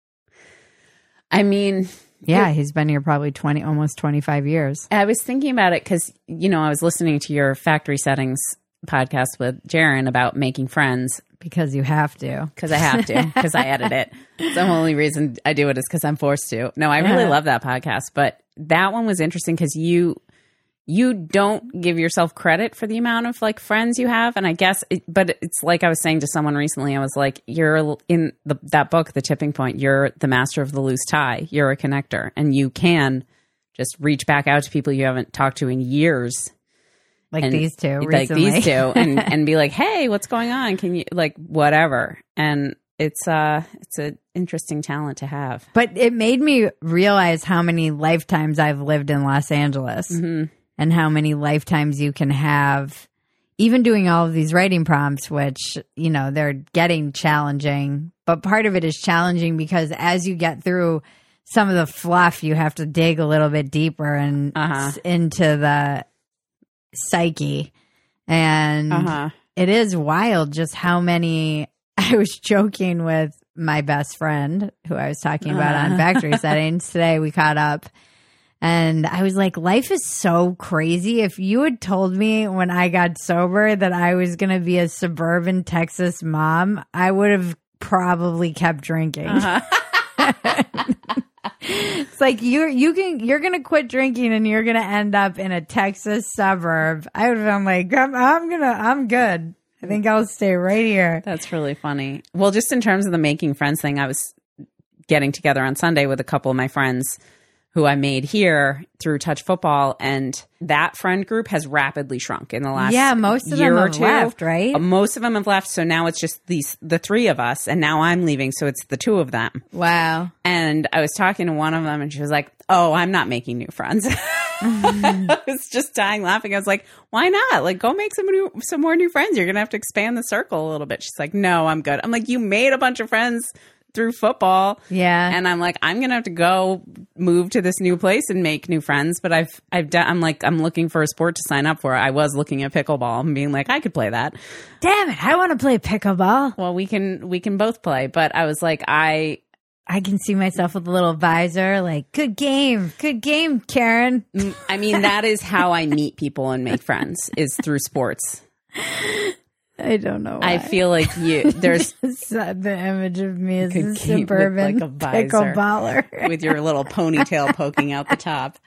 I mean, yeah, he's been here probably almost 25 years. I was thinking about it because, I was listening to your Factory Settings podcast with Jaron about making friends. Because you have to. Because I have to. Because I edit it. The only reason I do it is because I'm forced to. No, I really love that podcast. But that one was interesting because you you don't give yourself credit for the amount of like friends you have. And I guess, but it's like I was saying to someone recently, I was like, you're in that book, The Tipping Point, you're the master of the loose tie. You're a connector, and you can just reach back out to people you haven't talked to in years. Like these two recently. And be like, hey, what's going on? Can you, like, whatever. And it's an interesting talent to have. But it made me realize how many lifetimes I've lived in Los Angeles. Mm-hmm. And how many lifetimes you can have, even doing all of these writing prompts, which, you know, they're getting challenging. But part of it is challenging because as you get through some of the fluff, you have to dig a little bit deeper and into the psyche. And it is wild just how many. I was joking with my best friend who I was talking about on Factory Settings. Today we caught up. And I was like, life is so crazy. If you had told me when I got sober that I was going to be a suburban Texas mom, I would have probably kept drinking. It's like you're going to quit drinking and you're going to end up in a Texas suburb. I would have been like, I'm good. I think I'll stay right here. That's really funny. Well, just in terms of the making friends thing, I was getting together on Sunday with a couple of my friends who I made here through Touch Football, and that friend group has rapidly shrunk in the last most of them have left, right? Most of them have left, so now it's just the three of us, and now I'm leaving, so it's the two of them. Wow. And I was talking to one of them, and she was like, oh, I'm not making new friends. I was just dying laughing. I was like, why not? Like, go make some more new friends. You're going to have to expand the circle a little bit. She's like, no, I'm good. I'm like, you made a bunch of friends through football. Yeah. And I'm like, I'm going to have to go move to this new place and make new friends. But I'm looking for a sport to sign up for. I was looking at pickleball and being like, I could play that. Damn it. I want to play pickleball. Well, we can both play. But I was like, I can see myself with a little visor, like, good game, Karen. I mean, that is how I meet people and make friends, is through sports. I don't know why. I feel like there's the image of me as a suburban pickleballer with your little ponytail poking out the top.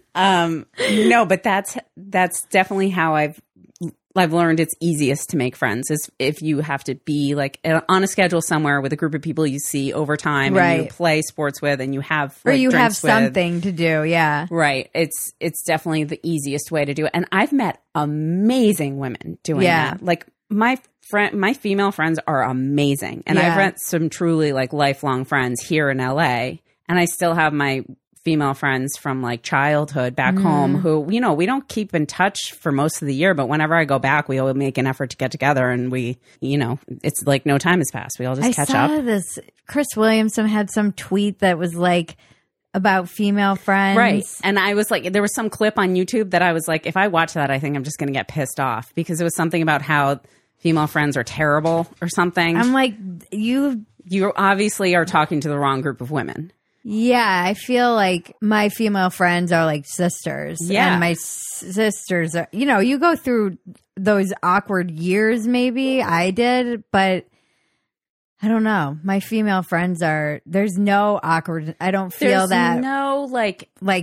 No, but that's definitely how I've learned it's easiest to make friends is if you have to be like on a schedule somewhere with a group of people you see over time and you play sports with and you have or you have something to do. Yeah. Right. It's definitely the easiest way to do it. And I've met amazing women doing that. Like my female friends are amazing. And I've met some truly like lifelong friends here in LA, and I still have my female friends from like childhood back home who, you know, we don't keep in touch for most of the year, but whenever I go back, we all make an effort to get together, and we, you know, it's like no time has passed. We all just catch up. This Chris Williamson had some tweet that was like about female friends. Right. And I was like, there was some clip on YouTube that I was like, if I watch that, I think I'm just going to get pissed off because it was something about how female friends are terrible or something. I'm like, you obviously are talking to the wrong group of women. Yeah, I feel like my female friends are like sisters. Yeah. And my sisters are, you know, you go through those awkward years, maybe I did, but I don't know. My female friends there's no awkward. I don't feel there's no like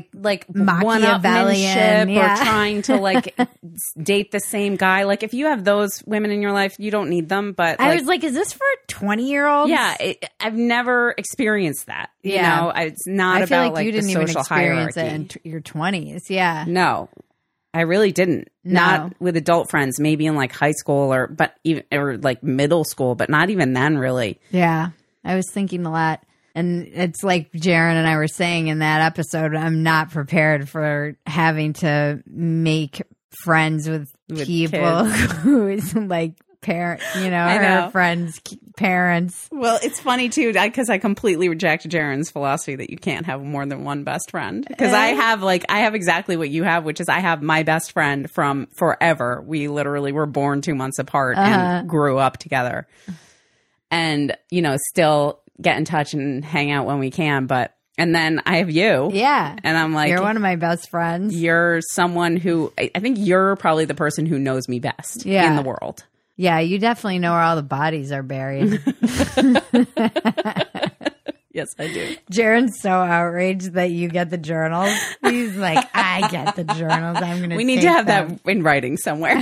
Machiavellian or trying to like date the same guy. Like if you have those women in your life, you don't need them. But I was like, is this for 20-year-olds? Yeah, I've never experienced that. You know, it's not I feel about like you didn't the social even experience hierarchy. it in your 20s. Yeah. No. I really didn't. No. Not with adult friends, maybe in like high school or like middle school, but not even then really. Yeah. I was thinking a lot. And it's like Jaron and I were saying in that episode, I'm not prepared for having to make friends with people who is like parent, you know, her friends' parents. Well, it's funny too, because I completely reject Jaron's philosophy that you can't have more than one best friend. Because I have exactly what you have, which is I have my best friend from forever. We literally were born 2 months apart and grew up together. And, you know, still get in touch and hang out when we can. And then I have you. Yeah. And I'm like, you're one of my best friends. You're someone who, I think you're probably the person who knows me best in the world. Yeah, you definitely know where all the bodies are buried. Yes, I do. Jaren's so outraged that you get the journals. He's like, I get the journals. I'm going to We need to have that in writing somewhere.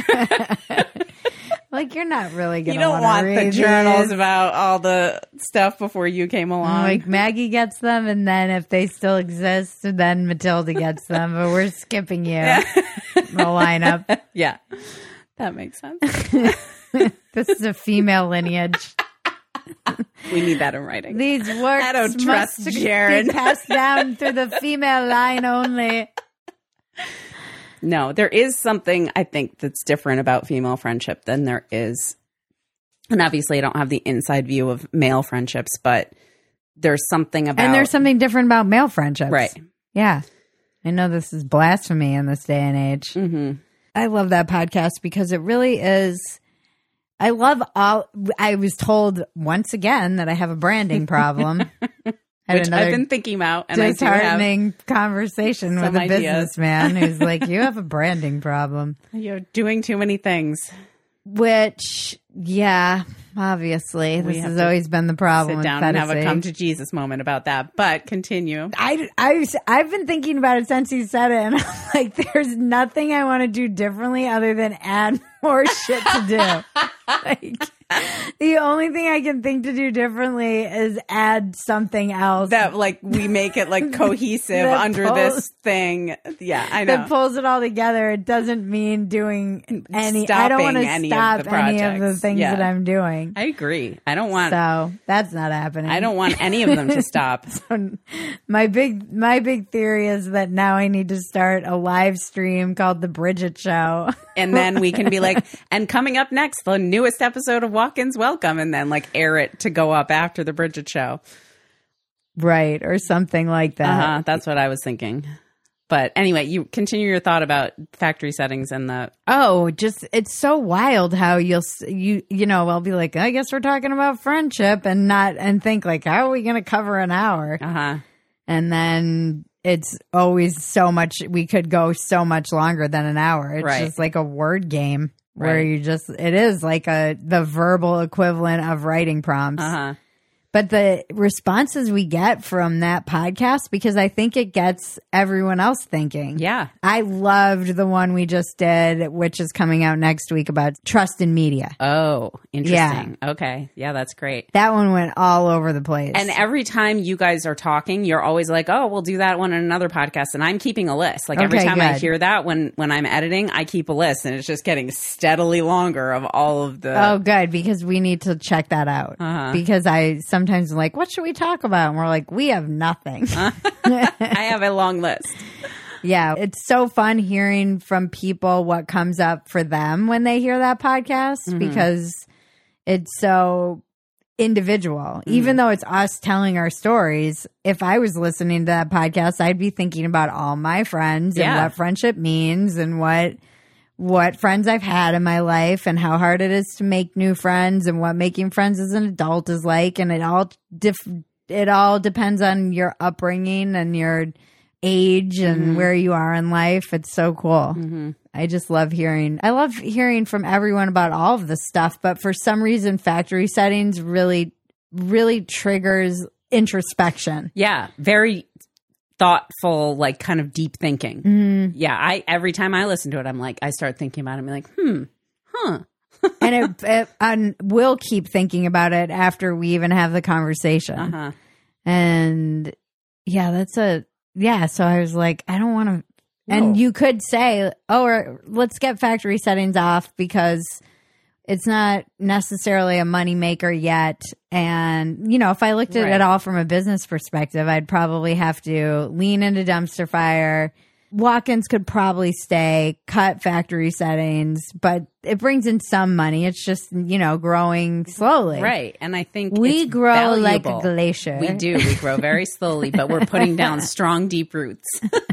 Like, you're not really going You to don't want the read journals these. about all the stuff before you came along. Like, Maggie gets them, and then if they still exist, then Matilda gets them. But we're skipping you the lineup. Yeah, that makes sense. This is a female lineage. We need that in writing. These works I don't trust must Jaren. be passed down through the female line only. No, there is something I think that's different about female friendship than there is. And obviously, I don't have the inside view of male friendships, but there's something about. And there's something different about male friendships. Right. Yeah. I know this is blasphemy in this day and age. Mm-hmm. I love that podcast because it really is. I was told once again that I have a branding problem. Which I've been thinking about, and I do have disheartening conversation with some a ideas. businessman who's like, you have a branding problem. You're doing too many things. Which, yeah, obviously, this have has to always been the problem. Sit with down and have a Pharisee. come to Jesus moment about that. But continue. I've been thinking about it since he said it, and I'm like, there's nothing I want to do differently other than add more shit to do. Like, the only thing I can think to do differently is add something else That like we make it like cohesive That under this thing. Yeah, I know. that pulls it all together. It doesn't mean doing any. I don't want Stopping to any of stop the any of the projects. things Yeah. that I'm doing. I agree. I don't want. So that's not happening. I don't want any of them to stop. My big theory is that now I need to start a live stream called The Bridget Show. And then we can be like, and coming up next, the newest episode of Walk-ins Welcome, and then like air it to go up after the Bridget Show. Right, or something like that. That's what I was thinking. But anyway, you continue your thought about factory settings and the. Oh, just it's so wild how you know I'll be like, I guess we're talking about friendship and think like, how are we going to cover an hour? And then it's always so much. We could go so much longer than an hour. It's Right. just like a word game where Right. it is like the verbal equivalent of writing prompts. But the responses we get from that podcast, because I think it gets everyone else thinking. Yeah. I loved the one we just did, which is coming out next week about trust in media. Oh, interesting. Okay. Yeah, that's great. That one went all over the place. And every time you guys are talking, you're always like, oh, we'll do that one in another podcast. And I'm keeping a list. Like every Okay, time I good. hear that when I'm editing, I keep a list. And it's just getting steadily longer of all of the. Oh, good, because we need to check that out. Because I sometimes am like, what should we talk about? And we're like, we have nothing. I have a long list. Yeah, it's so fun hearing from people what comes up for them when they hear that podcast because it's so individual. Even though it's us telling our stories, if I was listening to that podcast, I'd be thinking about all my friends and Yeah. what friendship means and what friends I've had in my life and how hard it is to make new friends and what making friends as an adult is like. And it all depends on your upbringing and your age and where you are in life. It's so cool. I just love hearing from everyone about all of this stuff. But for some reason, factory settings really, really triggers introspection. Yeah. Very thoughtful, like kind of deep thinking. Yeah. Every time I listen to it, I'm like, I start thinking about it and be like, And we'll keep thinking about it after we even have the conversation. And yeah, so I was like, I don't want to. And you could say, oh, let's get factory settings off because it's not necessarily a money maker yet. And, you know, if I looked at it all from a business perspective, I'd probably have to lean into dumpster fire. Walk-ins could probably stay, cut factory settings, but it brings in some money. It's just, you know, growing slowly. right. And I think We it's grow valuable. like a glacier. We do. We grow very slowly, but we're putting down strong, deep roots.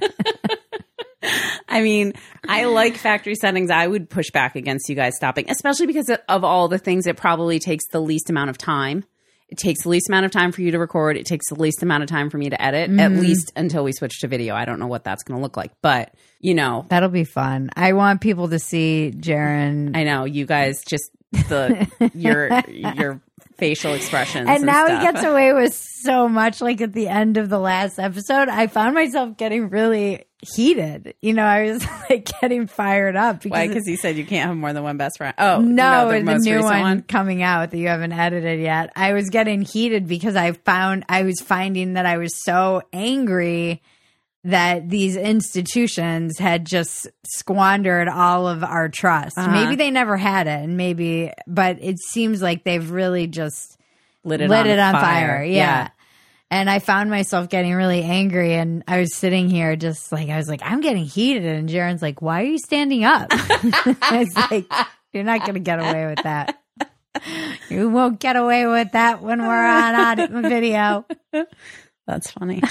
I mean, I like factory settings. I would push back against you guys stopping, especially because of all the things it probably takes the least amount of time. It takes the least amount of time for you to record. It takes the least amount of time for me to edit, at least until we switch to video. I don't know what that's going to look like, but you know. That'll be fun. I want people to see Jaren. I know you guys just your facial expressions. And now stuff. he gets away with so much. Like at the end of the last episode, I found myself getting really heated. You know, I was like getting fired up. Why? Because he said you can't have more than one best friend. Oh, no, the the most new recent one coming out that you haven't edited yet. I was getting heated because I was finding that I was so angry that these institutions had just squandered all of our trust. Maybe they never had it, and but it seems like they've really just lit it on fire. Yeah. And I found myself getting really angry, and I was sitting here just like, I was like, I'm getting heated. And Jaren's like, why are you standing up? I was like, you're not going to get away with that. You won't get away with that when we're on video. That's funny.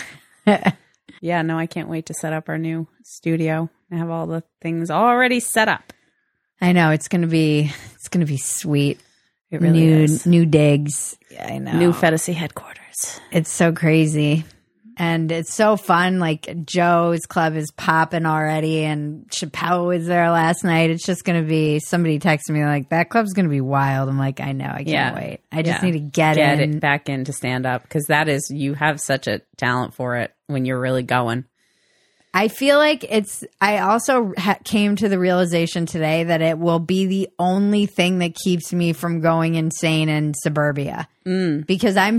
Yeah, no, I can't wait to set up our new studio. I have all the things already set up. I know it's going to be sweet. It really is. New digs. Yeah, I know. New Fantasy headquarters. It's so crazy. And it's so fun. Like Joe's club is popping already, and Chappelle was there last night. It's just going to be, somebody texted me like, that club's going to be wild. I'm like, I know. I can't wait. I just need to get it back in to stand up, because you have such a talent for it when you're really going. I feel like I also came to the realization today that it will be the only thing that keeps me from going insane in suburbia. Because I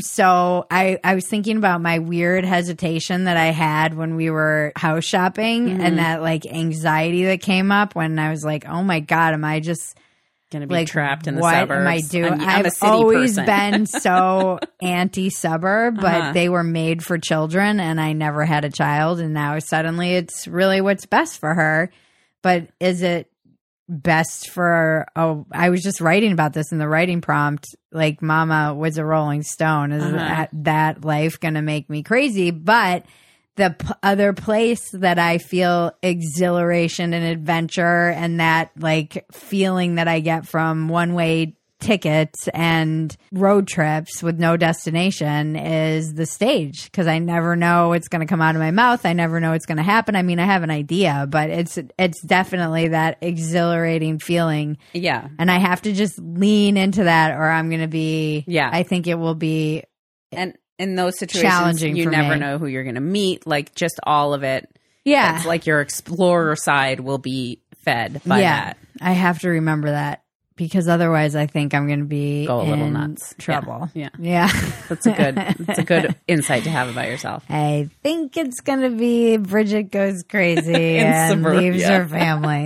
was thinking about my weird hesitation that I had when we were house shopping, and that like anxiety that came up when I was like, oh my God, am I just going to be like, trapped in the what suburbs? Am I doing? I'm I've always been so anti-suburb, but they were made for children, and I never had a child, and now suddenly it's really what's best for her. But is it best for I was just writing about this in the writing prompt, like, Mama was a Rolling Stone. Is that life going to make me crazy? But the other place that I feel exhilaration and adventure, and that like feeling that I get from one-way tickets and road trips with no destination, is the stage, because I never know what's going to come out of my mouth. I never know what's going to happen. I mean, I have an idea, but it's definitely that exhilarating feeling. Yeah. And I have to just lean into that, or I'm going to be, I think it will be. And in those situations, you never know who you're going to meet. Like, just all of it. Yeah. It's like your explorer side will be fed by that. I have to remember that, because otherwise I think I'm going to be a little nuts. Trouble. Yeah. That's a good insight to have about yourself. I think it's going to be Bridget goes crazy and leaves her family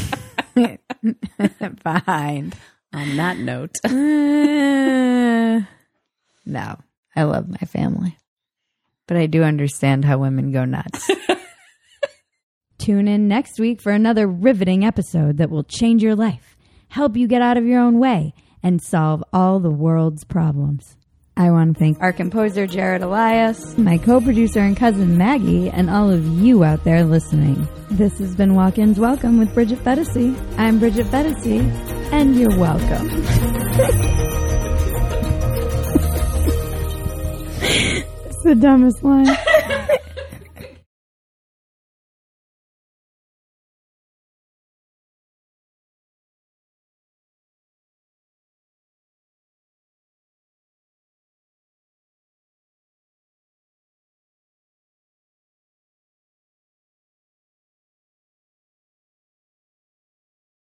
behind. On that note. No. I love my family, but I do understand how women go nuts. Tune in next week for another riveting episode that will change your life, help you get out of your own way, and solve all the world's problems. I want to thank our composer, Jared Elias, my co-producer and cousin, Maggie, and all of you out there listening. This has been Walk-Ins Welcome with Bridget Fetisi. I'm Bridget Fetisi, and you're welcome. It's the dumbest line.